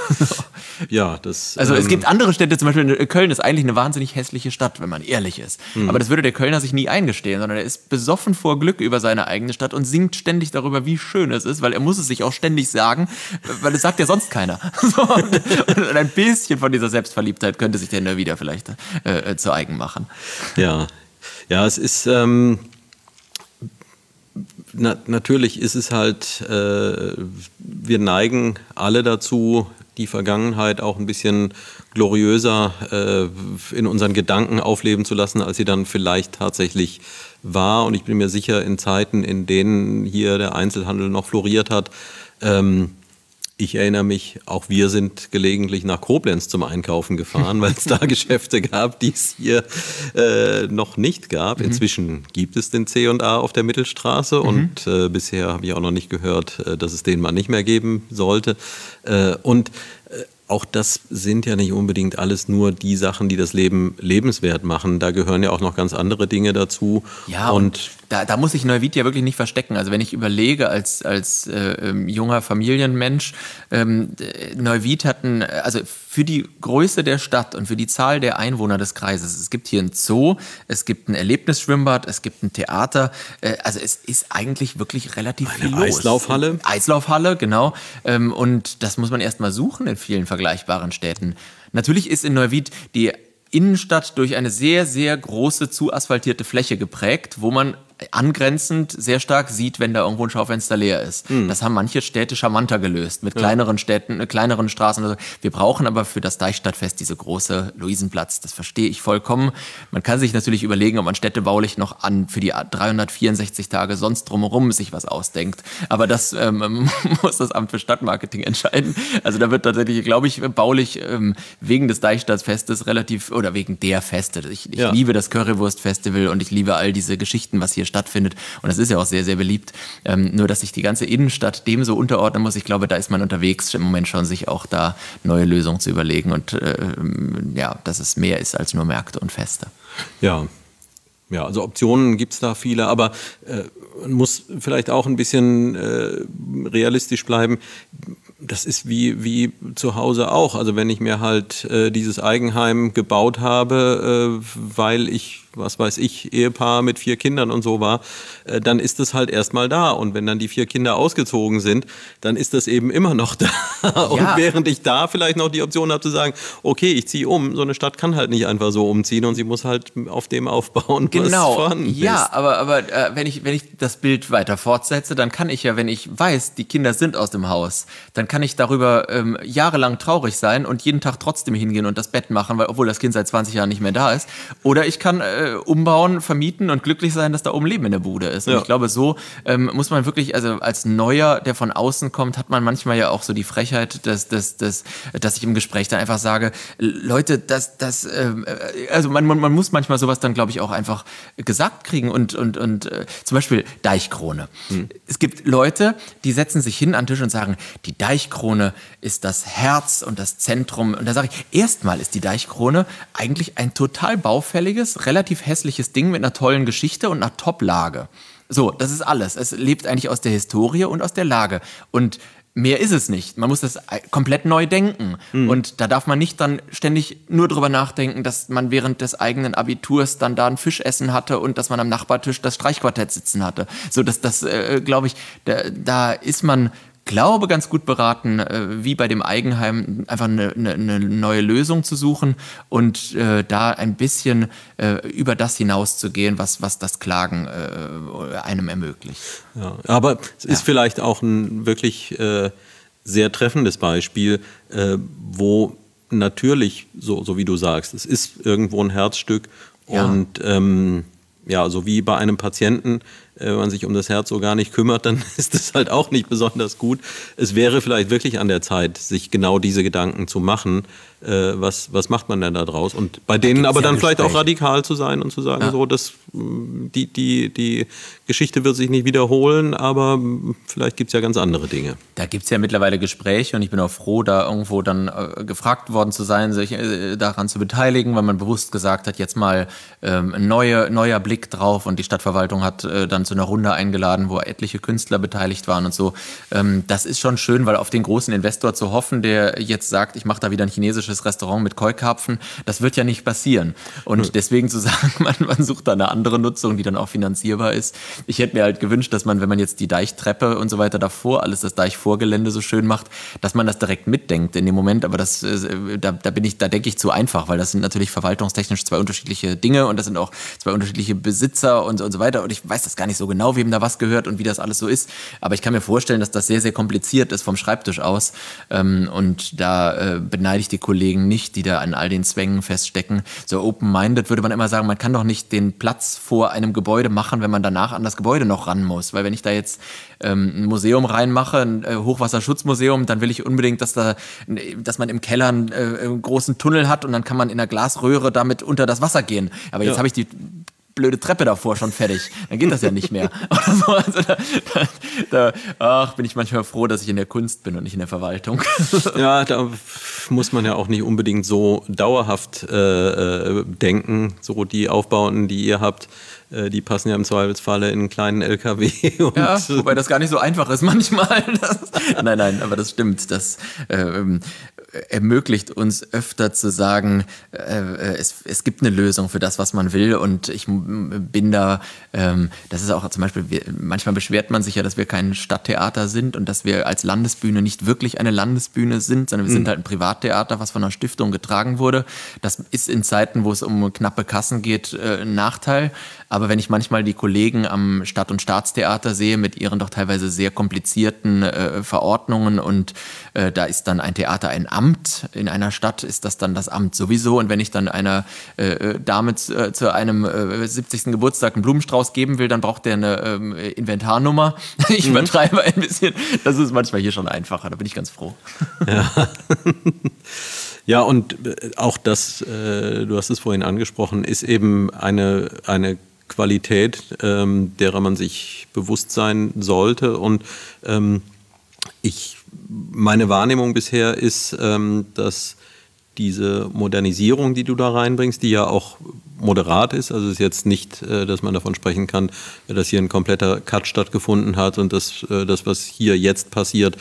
Ja, das. Also es gibt andere Städte, zum Beispiel Köln ist eigentlich eine wahnsinnig hässliche Stadt, wenn man ehrlich ist. Aber das würde der Kölner sich nie eingestehen, sondern er ist besoffen vor Glück über seine eigene Stadt und singt ständig darüber, wie schön es ist, weil er muss es sich auch ständig sagen, weil es sagt ja sonst keiner. Und ein bisschen von dieser Selbstverliebtheit könnte sich der Neuwieder vielleicht zu eigen machen. Ja, es ist natürlich ist es halt, wir neigen alle dazu, die Vergangenheit auch ein bisschen gloriöser in unseren Gedanken aufleben zu lassen, als sie dann vielleicht tatsächlich war. Und ich bin mir sicher, in Zeiten, in denen hier der Einzelhandel noch floriert hat, ich erinnere mich, auch wir sind gelegentlich nach Koblenz zum Einkaufen gefahren, weil es da Geschäfte gab, die es hier noch nicht gab. Inzwischen gibt es den C&A auf der Mittelstraße und bisher habe ich auch noch nicht gehört, dass es den mal nicht mehr geben sollte. Und auch das sind ja nicht unbedingt alles nur die Sachen, die das Leben lebenswert machen. Da gehören ja auch noch ganz andere Dinge dazu. Ja, und da muss sich Neuwied ja wirklich nicht verstecken. Also wenn ich überlege, als junger Familienmensch, Neuwied hat also für die Größe der Stadt und für die Zahl der Einwohner des Kreises, es gibt hier ein Zoo, es gibt ein Erlebnisschwimmbad, es gibt ein Theater, also es ist eigentlich wirklich relativ viel los. Eislaufhalle? Eislaufhalle, genau. Und das muss man erst mal suchen in vielen vergleichbaren Städten. Natürlich ist in Neuwied die Innenstadt durch eine sehr, sehr große, zu asphaltierte Fläche geprägt, wo man angrenzend sehr stark sieht, wenn da irgendwo ein Schaufenster leer ist. Das haben manche Städte charmanter gelöst, mit kleineren Städten, kleineren Straßen. Also wir brauchen aber für das Deichstadtfest diese große Luisenplatz. Das verstehe ich vollkommen. Man kann sich natürlich überlegen, ob man städtebaulich noch für die 364 Tage sonst drumherum sich was ausdenkt. Aber das muss das Amt für Stadtmarketing entscheiden. Also da wird tatsächlich, glaube ich, baulich wegen des Deichstadtfestes oder wegen der Feste. Ich liebe das Currywurst-Festival und ich liebe all diese Geschichten, was hier stattfindet. Und das ist ja auch sehr, sehr beliebt. Nur, dass sich die ganze Innenstadt dem so unterordnen muss, ich glaube, da ist man unterwegs im Moment schon, sich auch da neue Lösungen zu überlegen und dass es mehr ist als nur Märkte und Feste. Ja, also Optionen gibt es da viele, aber man muss vielleicht auch ein bisschen realistisch bleiben. das ist wie zu Hause auch. Also wenn ich mir halt dieses Eigenheim gebaut habe, weil ich, was weiß ich, Ehepaar mit 4 Kindern und so war, dann ist es halt erstmal da. Und wenn dann die 4 Kinder ausgezogen sind, dann ist das eben immer noch da. Und während ich da vielleicht noch die Option habe zu sagen, okay, ich ziehe um, so eine Stadt kann halt nicht einfach so umziehen und sie muss halt auf dem aufbauen, was vorhanden ist. Ja, aber wenn ich das Bild weiter fortsetze, dann kann ich ja, wenn ich weiß, die Kinder sind aus dem Haus, dann kann ich darüber jahrelang traurig sein und jeden Tag trotzdem hingehen und das Bett machen, weil obwohl das Kind seit 20 Jahren nicht mehr da ist. Oder ich kann umbauen, vermieten und glücklich sein, dass da oben Leben in der Bude ist. Und ich glaube, so muss man wirklich, also als Neuer, der von außen kommt, hat man manchmal ja auch so die Frechheit, dass ich im Gespräch dann einfach sage, Leute, also man muss manchmal sowas dann, glaube ich, auch einfach gesagt kriegen und zum Beispiel Deichkrone. Es gibt Leute, die setzen sich hin an den Tisch und sagen, die Deichkrone ist das Herz und das Zentrum. Und da sage ich, erstmal ist die Deichkrone eigentlich ein total baufälliges, relativ hässliches Ding mit einer tollen Geschichte und einer Top-Lage. So, das ist alles. Es lebt eigentlich aus der Historie und aus der Lage. Und mehr ist es nicht. Man muss das komplett neu denken. Und da darf man nicht dann ständig nur drüber nachdenken, dass man während des eigenen Abiturs dann da ein Fischessen hatte und dass man am Nachbartisch das Streichquartett sitzen hatte. So, das glaube ich, da ist man, glaube, ganz gut beraten, wie bei dem Eigenheim, einfach eine neue Lösung zu suchen und da ein bisschen über das hinauszugehen, was das Klagen einem ermöglicht. Ja, aber es ist vielleicht auch ein wirklich sehr treffendes Beispiel, wo natürlich, so wie du sagst, es ist irgendwo ein Herzstück und so wie bei einem Patienten, wenn man sich um das Herz so gar nicht kümmert, dann ist das halt auch nicht besonders gut. Es wäre vielleicht wirklich an der Zeit, sich genau diese Gedanken zu machen. Was macht man denn da draus? Und bei denen aber dann vielleicht auch radikal zu sein und zu sagen, so, die Geschichte wird sich nicht wiederholen, aber vielleicht gibt es ja ganz andere Dinge. Da gibt es ja mittlerweile Gespräche und ich bin auch froh, da irgendwo dann gefragt worden zu sein, sich daran zu beteiligen, weil man bewusst gesagt hat, jetzt mal ein neuer Blick drauf und die Stadtverwaltung hat dann zu einer Runde eingeladen, wo etliche Künstler beteiligt waren und so. Das ist schon schön, weil auf den großen Investor zu hoffen, der jetzt sagt, ich mache da wieder ein chinesisches Restaurant mit Koi-Karpfen, das wird ja nicht passieren. Und deswegen zu sagen, man sucht da eine andere Nutzung, die dann auch finanzierbar ist. Ich hätte mir halt gewünscht, dass man, wenn man jetzt die Deichtreppe und so weiter davor, alles das Deichvorgelände so schön macht, dass man das direkt mitdenkt in dem Moment. Aber da denke ich zu einfach, weil das sind natürlich verwaltungstechnisch 2 unterschiedliche Dinge und das sind auch 2 unterschiedliche Besitzer und so weiter. Und ich weiß das gar nicht so genau, wem da was gehört und wie das alles so ist. Aber ich kann mir vorstellen, dass das sehr, sehr kompliziert ist vom Schreibtisch aus. Und da beneide ich die Kollegen nicht, die da an all den Zwängen feststecken. So open-minded würde man immer sagen, man kann doch nicht den Platz vor einem Gebäude machen, wenn man danach an das Gebäude noch ran muss. Weil wenn ich da jetzt ein Museum reinmache, ein Hochwasserschutzmuseum, dann will ich unbedingt, dass man im Keller einen großen Tunnel hat und dann kann man in der Glasröhre damit unter das Wasser gehen. Aber jetzt habe ich die blöde Treppe davor schon fertig. Dann geht das ja nicht mehr. Oder so. Also bin ich manchmal froh, dass ich in der Kunst bin und nicht in der Verwaltung. Ja, da muss man ja auch nicht unbedingt so dauerhaft denken. So die Aufbauten, die ihr habt, die passen ja im Zweifelsfalle in einen kleinen LKW. Und wobei das gar nicht so einfach ist manchmal. Nein, aber das stimmt. Das ermöglicht uns öfter zu sagen, es gibt eine Lösung für das, was man will und ich bin da, das ist auch zum Beispiel, manchmal beschwert man sich ja, dass wir kein Stadttheater sind und dass wir als Landesbühne nicht wirklich eine Landesbühne sind, sondern wir sind halt ein Privattheater, was von einer Stiftung getragen wurde. Das ist in Zeiten, wo es um knappe Kassen geht, ein Nachteil. Aber wenn ich manchmal die Kollegen am Stadt- und Staatstheater sehe mit ihren doch teilweise sehr komplizierten Verordnungen und da ist dann ein Theater ein Amt, in einer Stadt ist das dann das Amt sowieso und wenn ich dann einer Dame zu einem 70. Geburtstag einen Blumenstrauß geben will, dann braucht der eine Inventarnummer. Ich übertreibe ein bisschen. Das ist manchmal hier schon einfacher, da bin ich ganz froh. Ja. Ja, und auch das, du hast es vorhin angesprochen, ist eben eine Qualität, derer man sich bewusst sein sollte. Und meine Wahrnehmung bisher ist, dass diese Modernisierung, die du da reinbringst, die ja auch moderat ist. Also es ist jetzt nicht, dass man davon sprechen kann, dass hier ein kompletter Cut stattgefunden hat und dass das, was hier jetzt passiert,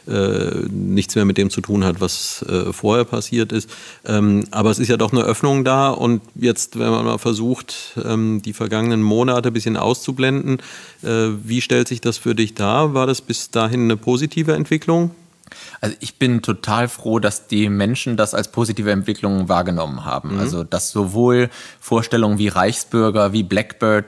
nichts mehr mit dem zu tun hat, was vorher passiert ist. Aber es ist ja doch eine Öffnung da und jetzt, wenn man mal versucht, die vergangenen Monate ein bisschen auszublenden, wie stellt sich das für dich dar? War das bis dahin eine positive Entwicklung? Also ich bin total froh, dass die Menschen das als positive Entwicklung wahrgenommen haben. Also dass sowohl Vorstellungen wie Reichsbürger, wie Blackbird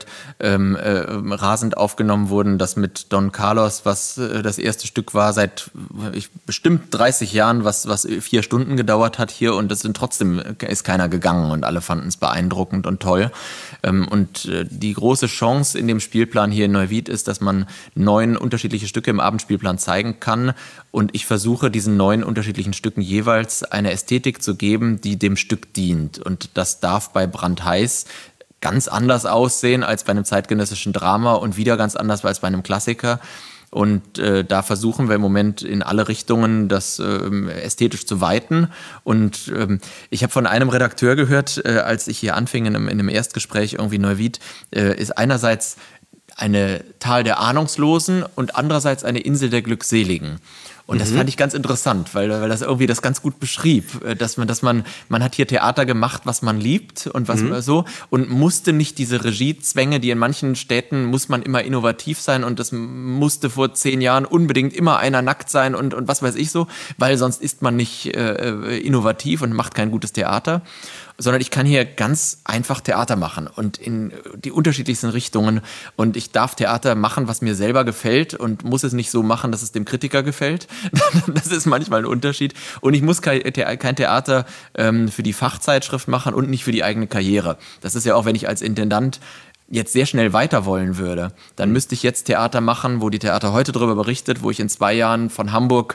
rasend aufgenommen wurden, dass mit Don Carlos, was das erste Stück war, seit bestimmt 30 Jahren, was 4 Stunden gedauert hat hier und trotzdem ist keiner gegangen und alle fanden es beeindruckend und toll. Und die große Chance in dem Spielplan hier in Neuwied ist, dass man 9 unterschiedliche Stücke im Abendspielplan zeigen kann und ich versuche, diesen 9 unterschiedlichen Stücken jeweils eine Ästhetik zu geben, die dem Stück dient. Und das darf bei Brandheiß ganz anders aussehen als bei einem zeitgenössischen Drama und wieder ganz anders als bei einem Klassiker. Und da versuchen wir im Moment in alle Richtungen, das ästhetisch zu weiten. Und ich habe von einem Redakteur gehört, als ich hier anfing in einem Erstgespräch irgendwie Neuwied, ist einerseits eine Tal der Ahnungslosen und andererseits eine Insel der Glückseligen. Und das fand ich ganz interessant, weil das irgendwie das ganz gut beschrieb, dass man hat hier Theater gemacht, was man liebt und was so und musste nicht diese Regiezwänge, die in manchen Städten muss man immer innovativ sein und das musste vor 10 Jahren unbedingt immer einer nackt sein und was weiß ich so, weil sonst ist man nicht innovativ und macht kein gutes Theater. Sondern ich kann hier ganz einfach Theater machen und in die unterschiedlichsten Richtungen. Und ich darf Theater machen, was mir selber gefällt und muss es nicht so machen, dass es dem Kritiker gefällt. Das ist manchmal ein Unterschied. Und ich muss kein Theater für die Fachzeitschrift machen und nicht für die eigene Karriere. Das ist ja auch, wenn ich als Intendant jetzt sehr schnell weiter wollen würde, dann müsste ich jetzt Theater machen, wo die Theater heute darüber berichtet, wo ich in 2 Jahren von Hamburg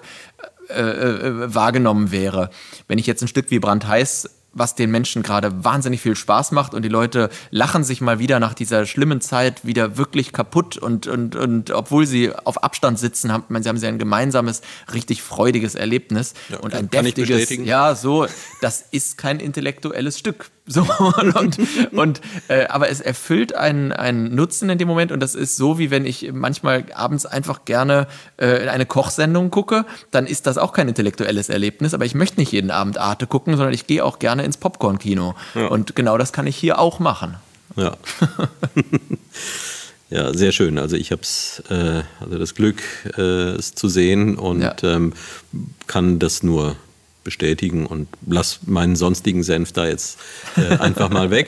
wahrgenommen wäre. Wenn ich jetzt ein Stück wie Brandheiß, was den Menschen gerade wahnsinnig viel Spaß macht und die Leute lachen sich mal wieder nach dieser schlimmen Zeit wieder wirklich kaputt und obwohl sie auf Abstand sitzen, haben sie ein gemeinsames, richtig freudiges Erlebnis und ein deftiges, das ist kein intellektuelles Stück. So, aber es erfüllt einen Nutzen in dem Moment und das ist so, wie wenn ich manchmal abends einfach gerne eine Kochsendung gucke, dann ist das auch kein intellektuelles Erlebnis, aber ich möchte nicht jeden Abend Arte gucken, sondern ich gehe auch gerne ins Popcorn-Kino und genau das kann ich hier auch machen. Ja. Ja, sehr schön. Also ich habe das Glück, es zu sehen und kann das nur bestätigen und lass meinen sonstigen Senf da jetzt einfach mal weg.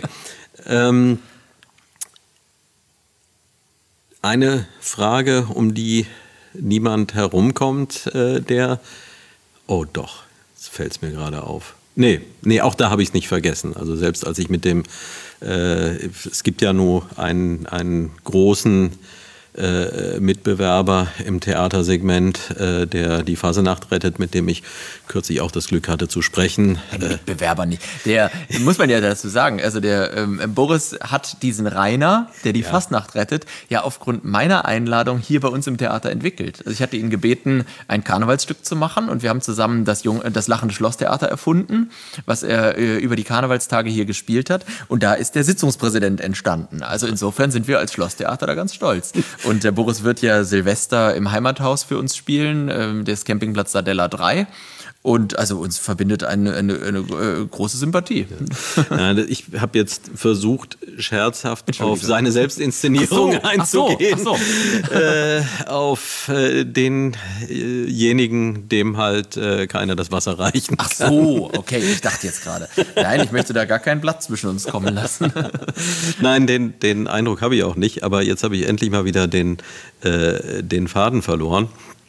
Eine Frage, um die niemand herumkommt, oh doch, jetzt fällt es mir gerade auf. Nee, auch da habe ich es nicht vergessen. Also selbst als ich mit dem, es gibt ja nur einen großen Mitbewerber im Theatersegment, der die Fasenacht rettet, mit dem ich kürzlich auch das Glück hatte zu sprechen. Ein Mitbewerber nicht. Der, muss man ja dazu sagen, also der Boris hat diesen Rainer, der die Fastnacht rettet, ja aufgrund meiner Einladung hier bei uns im Theater entwickelt. Also ich hatte ihn gebeten, ein Karnevalsstück zu machen und wir haben zusammen das Lachende Schlosstheater erfunden, was er über die Karnevalstage hier gespielt hat und da ist der Sitzungspräsident entstanden. Also insofern sind wir als Schlosstheater da ganz stolz. Und der Boris wird ja Silvester im Heimathaus für uns spielen, des Campingplatz Sardella 3. Und also uns verbindet eine große Sympathie. Ja, ich habe jetzt versucht, scherzhaft auf seine Selbstinszenierung einzugehen. Ach so. Auf denjenigen, dem halt keiner das Wasser reicht. Ach so, okay, ich dachte jetzt gerade. Nein, ich möchte da gar kein Blatt zwischen uns kommen lassen. Nein, den Eindruck habe ich auch nicht. Aber jetzt habe ich endlich mal wieder den Faden verloren.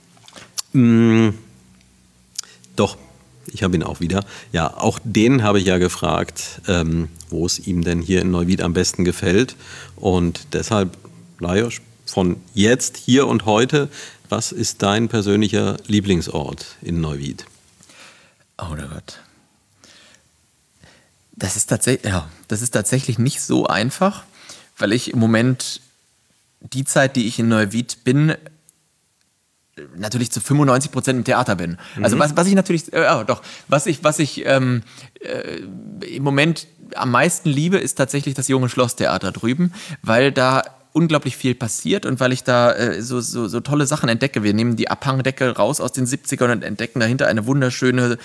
Doch, ich habe ihn auch wieder. Ja, auch den habe ich ja gefragt, wo es ihm denn hier in Neuwied am besten gefällt. Und deshalb, Lajos, von jetzt, hier und heute, was ist dein persönlicher Lieblingsort in Neuwied? Oh Gott. Das ist tatsächlich nicht so einfach, weil ich im Moment die Zeit, die ich in Neuwied bin, natürlich zu 95% im Theater bin. Also was ich natürlich, was ich im Moment am meisten liebe, ist tatsächlich das Junge Schlosstheater drüben, weil da unglaublich viel passiert und weil ich da so tolle Sachen entdecke. Wir nehmen die Abhangdecke raus aus den 70ern und entdecken dahinter eine wunderschöne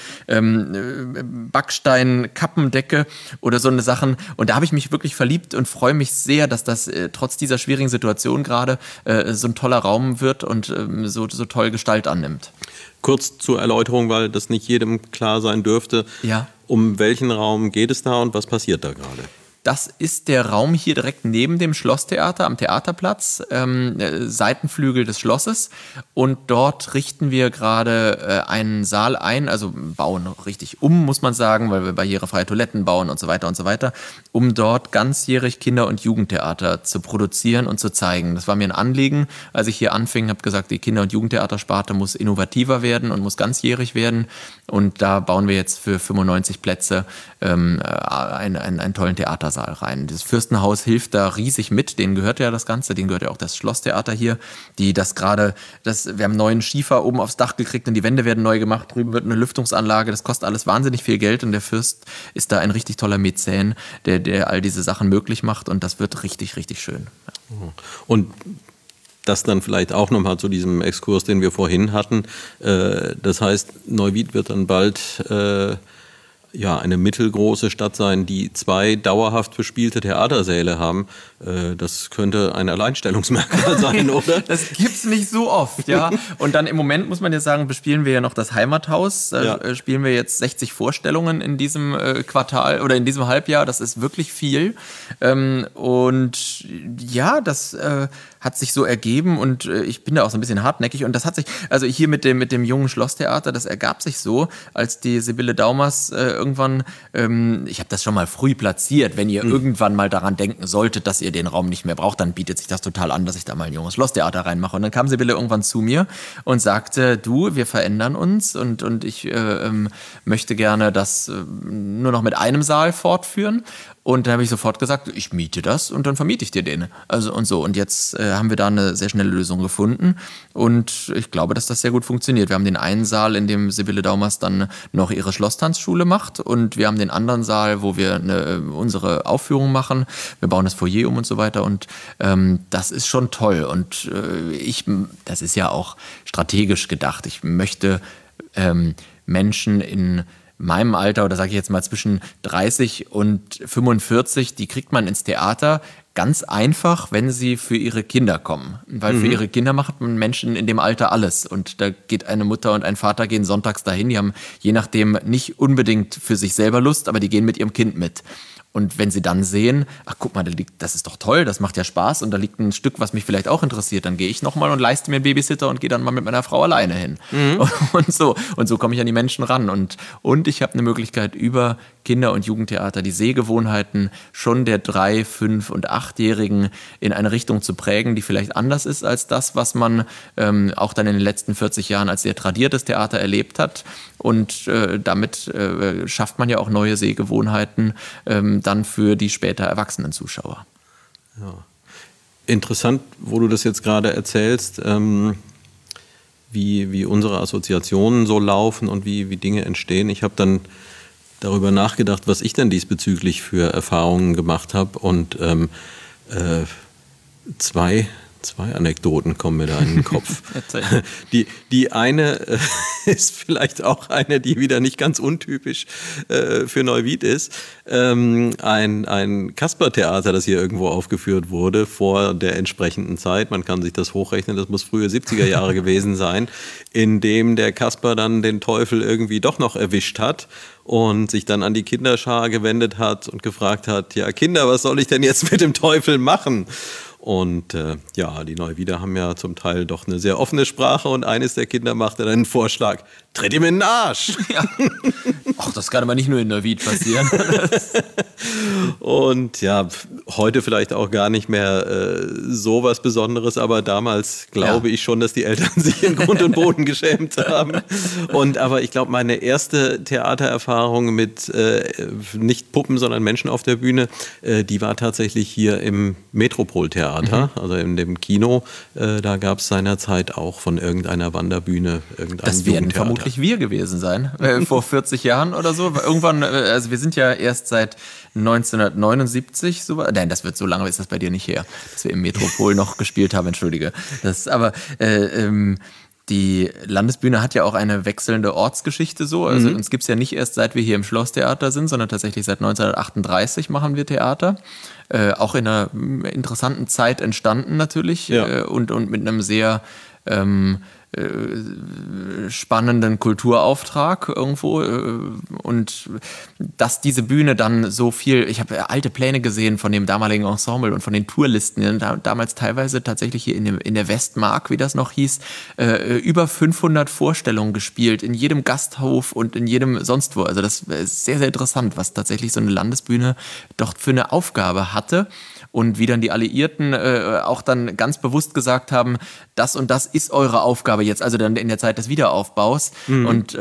Backstein-Kappendecke oder so eine Sachen. Und da habe ich mich wirklich verliebt und freue mich sehr, dass das trotz dieser schwierigen Situation gerade so ein toller Raum wird und so toll Gestalt annimmt. Kurz zur Erläuterung, weil das nicht jedem klar sein dürfte. Ja. Um welchen Raum geht es da und was passiert da gerade? Das ist der Raum hier direkt neben dem Schlosstheater am Theaterplatz, Seitenflügel des Schlosses. Und dort richten wir gerade einen Saal ein, also bauen richtig um, muss man sagen, weil wir barrierefreie Toiletten bauen und so weiter, um dort ganzjährig Kinder- und Jugendtheater zu produzieren und zu zeigen. Das war mir ein Anliegen, als ich hier anfing, habe gesagt, die Kinder- und Jugendtheatersparte muss innovativer werden und muss ganzjährig werden. Und da bauen wir jetzt für 95 Plätze einen tollen Theatersaal rein. Das Fürstenhaus hilft da riesig mit, denen gehört ja das Ganze, denen gehört ja auch das Schlosstheater hier, wir haben neuen Schiefer oben aufs Dach gekriegt und die Wände werden neu gemacht, drüben wird eine Lüftungsanlage, das kostet alles wahnsinnig viel Geld und der Fürst ist da ein richtig toller Mäzen, der all diese Sachen möglich macht und das wird richtig, richtig schön. Und das dann vielleicht auch nochmal zu diesem Exkurs, den wir vorhin hatten. Das heißt, Neuwied wird dann bald eine mittelgroße Stadt sein, die 2 dauerhaft bespielte Theatersäle haben. Das könnte ein Alleinstellungsmerkmal sein, oder? Das gibt's nicht so oft, ja. Und dann im Moment, muss man ja sagen, bespielen wir ja noch das Heimathaus. Da spielen wir jetzt 60 Vorstellungen in diesem Quartal oder in diesem Halbjahr. Das ist wirklich viel. Und ja, das hat sich so ergeben und ich bin da auch so ein bisschen hartnäckig. Und das hat sich, also hier mit dem jungen Schlosstheater, das ergab sich so, als die Sibylle Daumers irgendwann, ich habe das schon mal früh platziert, wenn ihr irgendwann mal daran denken solltet, dass ihr den Raum nicht mehr braucht, dann bietet sich das total an, dass ich da mal ein junges Schlosstheater reinmache. Und dann kam Sibylle irgendwann zu mir und sagte, du, wir verändern uns und ich möchte gerne das nur noch mit einem Saal fortführen. Und da habe ich sofort gesagt, ich miete das und dann vermiete ich dir den. Also und so. Und jetzt haben wir da eine sehr schnelle Lösung gefunden. Und ich glaube, dass das sehr gut funktioniert. Wir haben den einen Saal, in dem Sibylle Daumers dann noch ihre Schlosstanzschule macht. Und wir haben den anderen Saal, wo wir unsere Aufführung machen. Wir bauen das Foyer um und so weiter. Und das ist schon toll. Und das ist ja auch strategisch gedacht. Ich möchte Menschen in meinem Alter, oder sage ich jetzt mal zwischen 30 und 45, die kriegt man ins Theater ganz einfach, wenn sie für ihre Kinder kommen. Weil für ihre Kinder macht man Menschen in dem Alter alles. Und da geht eine Mutter und ein Vater gehen sonntags dahin. Die haben je nachdem nicht unbedingt für sich selber Lust, aber die gehen mit ihrem Kind mit. Und wenn sie dann sehen, ach guck mal, das ist doch toll, das macht ja Spaß und da liegt ein Stück, was mich vielleicht auch interessiert, dann gehe ich nochmal und leiste mir einen Babysitter und gehe dann mal mit meiner Frau alleine hin. Und so komme ich an die Menschen ran. Und ich habe eine Möglichkeit, über Kinder- und Jugendtheater die Sehgewohnheiten schon der 3-, 5- und 8-Jährigen in eine Richtung zu prägen, die vielleicht anders ist als das, was man auch dann in den letzten 40 Jahren als sehr tradiertes Theater erlebt hat. Und damit schafft man ja auch neue Sehgewohnheiten dann für die später erwachsenen Zuschauer. Ja. Interessant, wo du das jetzt gerade erzählst, wie unsere Assoziationen so laufen und wie Dinge entstehen. Ich habe dann darüber nachgedacht, was ich denn diesbezüglich für Erfahrungen gemacht habe und zwei Anekdoten kommen mir da in den Kopf. Die eine ist vielleicht auch eine, die wieder nicht ganz untypisch für Neuwied ist. Ein Kaspertheater, das hier irgendwo aufgeführt wurde vor der entsprechenden Zeit. Man kann sich das hochrechnen, das muss frühe 70er Jahre gewesen sein, in dem der Kasper dann den Teufel irgendwie doch noch erwischt hat und sich dann an die Kinderschar gewendet hat und gefragt hat, ja Kinder, was soll ich denn jetzt mit dem Teufel machen? Und die Neuwieder haben ja zum Teil doch eine sehr offene Sprache und eines der Kinder machte dann einen Vorschlag, tritt ihm in den Arsch. Ja. Ach, das kann aber nicht nur in Neuwied passieren. Und ja, heute vielleicht auch gar nicht mehr so was Besonderes, aber damals glaube ich schon, dass die Eltern sich in Grund und Boden geschämt haben. Aber ich glaube, meine erste Theatererfahrung mit nicht Puppen, sondern Menschen auf der Bühne, die war tatsächlich hier im Metropoltheater. Schlosstheater, also in dem Kino. Da gab es seinerzeit auch von irgendeiner Wanderbühne irgendein Das werden Jugendtheater. vermutlich wir gewesen sein, vor 40 Jahren oder so. Irgendwann, also wir sind ja erst seit 1979, so, nein, das wird so lange, ist das bei dir nicht her, dass wir im Metropol noch gespielt haben, entschuldige. Die Landesbühne hat ja auch eine wechselnde Ortsgeschichte so. Also uns gibt es ja nicht erst, seit wir hier im Schlosstheater sind, sondern tatsächlich seit 1938 machen wir Theater. Auch in einer interessanten Zeit entstanden natürlich, Ja. und mit einem sehr spannenden Kulturauftrag irgendwo, und dass diese Bühne dann so viel, ich habe alte Pläne gesehen von dem damaligen Ensemble und von den Tourlisten, die damals teilweise tatsächlich hier in der Westmark, wie das noch hieß, über 500 Vorstellungen gespielt, in jedem Gasthof und in jedem sonst wo. Also das ist sehr, sehr interessant, was tatsächlich so eine Landesbühne doch für eine Aufgabe hatte. Und wie dann die Alliierten auch dann ganz bewusst gesagt haben, das und das ist eure Aufgabe jetzt, also dann in der Zeit des Wiederaufbaus. Und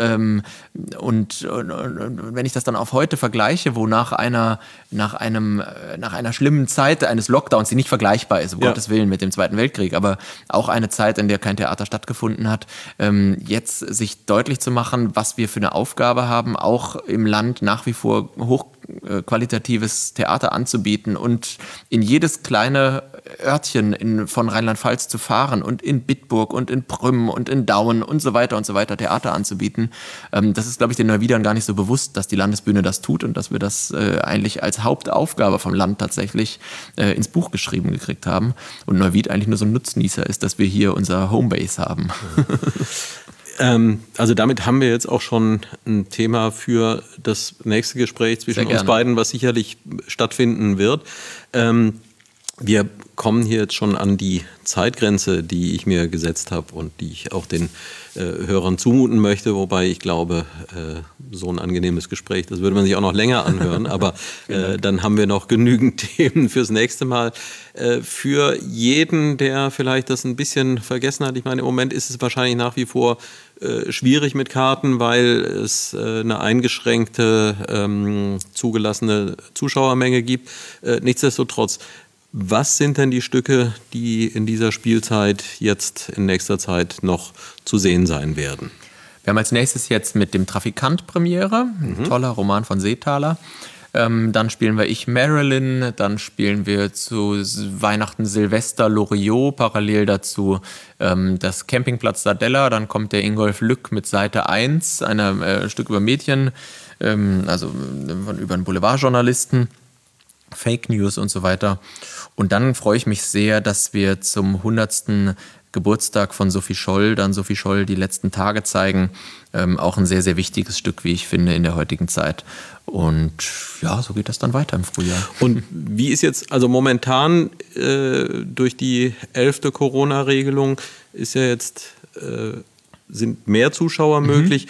wenn ich das dann auf heute vergleiche, wo nach einer schlimmen Zeit eines Lockdowns, die nicht vergleichbar ist, um Gottes Willen mit dem Zweiten Weltkrieg, aber auch eine Zeit, in der kein Theater stattgefunden hat, jetzt sich deutlich zu machen, was wir für eine Aufgabe haben, auch im Land nach wie vor hochqualitatives Theater anzubieten und in jedes kleine Örtchen von Rheinland-Pfalz zu fahren und in Bitburg und in Prüm und in Dauen und so weiter Theater anzubieten. Das ist, glaube ich, den Neuwiedern gar nicht so bewusst, dass die Landesbühne das tut und dass wir das eigentlich als Hauptaufgabe vom Land tatsächlich ins Buch geschrieben gekriegt haben. Und Neuwied eigentlich nur so ein Nutznießer ist, dass wir hier unser Homebase haben. Also damit haben wir jetzt auch schon ein Thema für das nächste Gespräch zwischen uns beiden, was sicherlich stattfinden wird. Wir kommen hier jetzt schon an die Zeitgrenze, die ich mir gesetzt habe und die ich auch den Hörern zumuten möchte, wobei ich glaube, so ein angenehmes Gespräch, das würde man sich auch noch länger anhören, aber dann haben wir noch genügend Themen fürs nächste Mal. Für jeden, der vielleicht das ein bisschen vergessen hat, ich meine, im Moment ist es wahrscheinlich nach wie vor schwierig mit Karten, weil es eine eingeschränkte, zugelassene Zuschauermenge gibt. Nichtsdestotrotz, was sind denn die Stücke, die in dieser Spielzeit jetzt in nächster Zeit noch zu sehen sein werden? Wir haben als nächstes jetzt mit dem Trafikant Premiere, ein toller Roman von Seethaler. Dann spielen wir Ich Marilyn, dann spielen wir zu Weihnachten Silvester Loriot, parallel dazu das Campingplatz Sardella, dann kommt der Ingolf Lück mit Seite 1, ein Stück über Mädchen, also über einen Boulevardjournalisten, Fake News und so weiter. Und dann freue ich mich sehr, dass wir zum 100. Geburtstag von Sophie Scholl, die letzten Tage zeigen. Auch ein sehr, sehr wichtiges Stück, wie ich finde, in der heutigen Zeit. Und ja, so geht das dann weiter im Frühjahr. Und wie ist jetzt, also momentan durch die 11. Corona-Regelung ist ja jetzt, sind mehr Zuschauer möglich.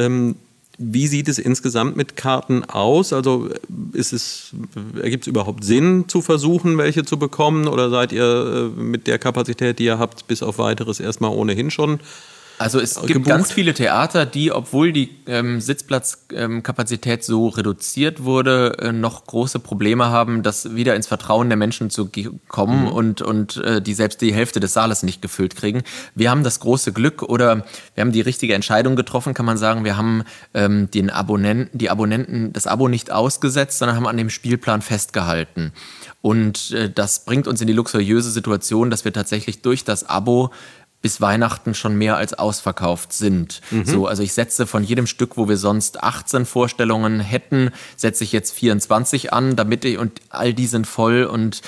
Wie sieht es insgesamt mit Karten aus? Also ergibt es überhaupt Sinn zu versuchen, welche zu bekommen? Oder seid ihr mit der Kapazität, die ihr habt, bis auf Weiteres erstmal ohnehin schon? Also es gibt ganz viele Theater, die, obwohl die Sitzplatzkapazität so reduziert wurde, noch große Probleme haben, das wieder ins Vertrauen der Menschen zu kommen und die selbst die Hälfte des Saales nicht gefüllt kriegen. Wir haben das große Glück oder wir haben die richtige Entscheidung getroffen, kann man sagen. Wir haben die Abonnenten das Abo nicht ausgesetzt, sondern haben an dem Spielplan festgehalten. Und das bringt uns in die luxuriöse Situation, dass wir tatsächlich durch das Abo bis Weihnachten schon mehr als ausverkauft sind. So, also ich setze von jedem Stück, wo wir sonst 18 Vorstellungen hätten, setze ich jetzt 24 an, und all die sind voll und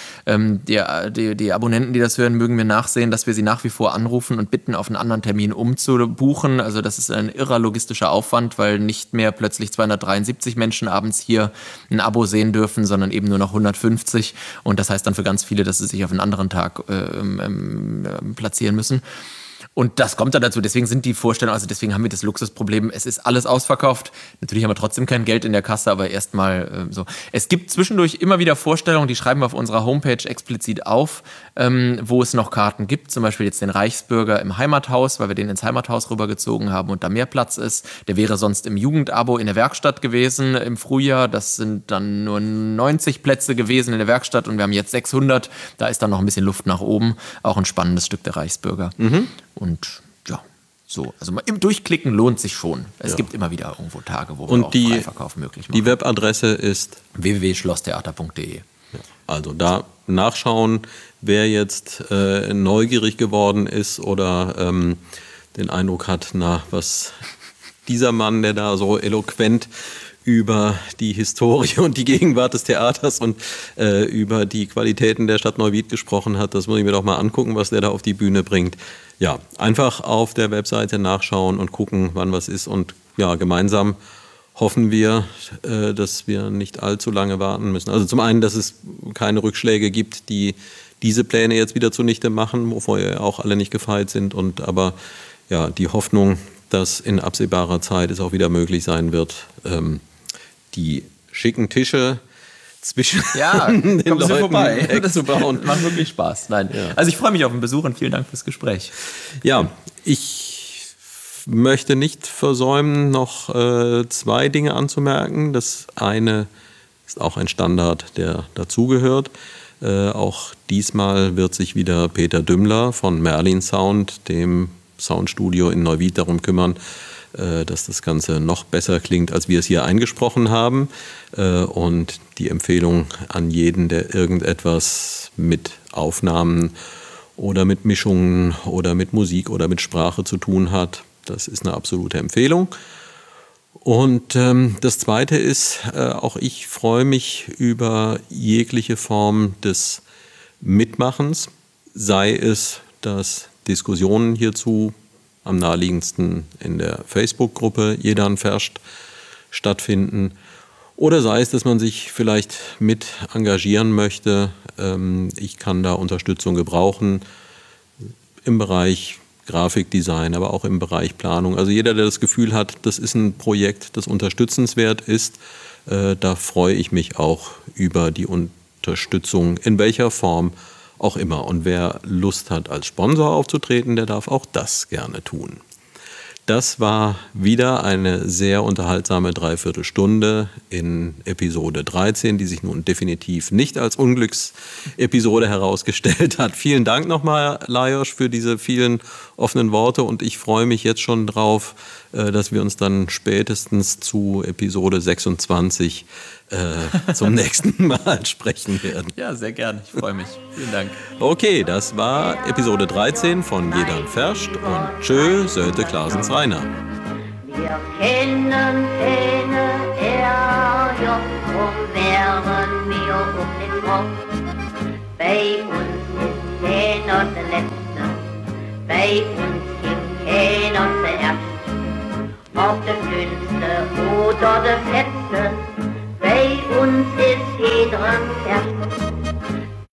die Abonnenten, die das hören, mögen mir nachsehen, dass wir sie nach wie vor anrufen und bitten, auf einen anderen Termin umzubuchen. Also das ist ein irrer logistischer Aufwand, weil nicht mehr plötzlich 273 Menschen abends hier ein Abo sehen dürfen, sondern eben nur noch 150 und das heißt dann für ganz viele, dass sie sich auf einen anderen Tag platzieren müssen. Und das kommt dann dazu, deswegen sind die Vorstellungen, also deswegen haben wir das Luxusproblem, es ist alles ausverkauft. Natürlich haben wir trotzdem kein Geld in der Kasse, aber erstmal so. Es gibt zwischendurch immer wieder Vorstellungen, die schreiben wir auf unserer Homepage explizit auf, wo es noch Karten gibt, zum Beispiel jetzt den Reichsbürger im Heimathaus, weil wir den ins Heimathaus rübergezogen haben und da mehr Platz ist. Der wäre sonst im Jugendabo in der Werkstatt gewesen im Frühjahr. Das sind dann nur 90 Plätze gewesen in der Werkstatt und wir haben jetzt 600. Da ist dann noch ein bisschen Luft nach oben. Auch ein spannendes Stück der Reichsbürger. Und ja, so. Also im Durchklicken lohnt sich schon. Es gibt immer wieder irgendwo Tage, wo wir auch Freiverkauf möglich machen. Die Webadresse ist www.schlosstheater.de. Also da nachschauen, wer jetzt neugierig geworden ist oder den Eindruck hat, na, was dieser Mann, der da so eloquent über die Historie und die Gegenwart des Theaters und über die Qualitäten der Stadt Neuwied gesprochen hat, das muss ich mir doch mal angucken, was der da auf die Bühne bringt. Ja, einfach auf der Webseite nachschauen und gucken, wann was ist und ja, gemeinsam hoffen wir, dass wir nicht allzu lange warten müssen. Also zum einen, dass es keine Rückschläge gibt, die diese Pläne jetzt wieder zunichte machen, wovor ja auch alle nicht gefeit sind. Und aber ja, die Hoffnung, dass in absehbarer Zeit es auch wieder möglich sein wird, die schicken Tische zwischen den Leuten vorbei. wegzubauen. Das macht wirklich Spaß. Nein. Ja. Also ich freue mich auf den Besuch und vielen Dank fürs Gespräch. Ja, ich möchte nicht versäumen, noch 2 Dinge anzumerken. Das eine ist auch ein Standard, der dazugehört. Auch diesmal wird sich wieder Peter Dümmler von Merlin Sound, dem Soundstudio in Neuwied, darum kümmern, dass das Ganze noch besser klingt, als wir es hier eingesprochen haben. Und die Empfehlung an jeden, der irgendetwas mit Aufnahmen oder mit Mischungen oder mit Musik oder mit Sprache zu tun hat, das ist eine absolute Empfehlung. Und das Zweite ist, auch ich freue mich über jegliche Form des Mitmachens, sei es, dass Diskussionen hierzu am naheliegendsten in der Facebook-Gruppe Jedern Ferscht stattfinden, oder sei es, dass man sich vielleicht mit engagieren möchte. Ich kann da Unterstützung gebrauchen im Bereich Grafikdesign, aber auch im Bereich Planung. Also jeder, der das Gefühl hat, das ist ein Projekt, das unterstützenswert ist, da freue ich mich auch über die Unterstützung, in welcher Form auch immer. Und wer Lust hat, als Sponsor aufzutreten, der darf auch das gerne tun. Das war wieder eine sehr unterhaltsame Dreiviertelstunde in Episode 13, die sich nun definitiv nicht als Unglücksepisode herausgestellt hat. Vielen Dank nochmal, Lajos, für diese vielen offenen Worte und ich freue mich jetzt schon drauf, dass wir uns dann spätestens zu Episode 26 zum nächsten Mal sprechen werden. Ja, sehr gerne. Ich freue mich. Vielen Dank. Okay, das war Episode 13 von Jedern Ferscht und tschö, Sölte Klaasens Rainer. Wir kennen keine Ärger, drum wären wir auf den Kopf. Bei uns ist keiner der Letzte, bei uns gibt keiner zuerst. Ob der Dünnste oder der Fetzte,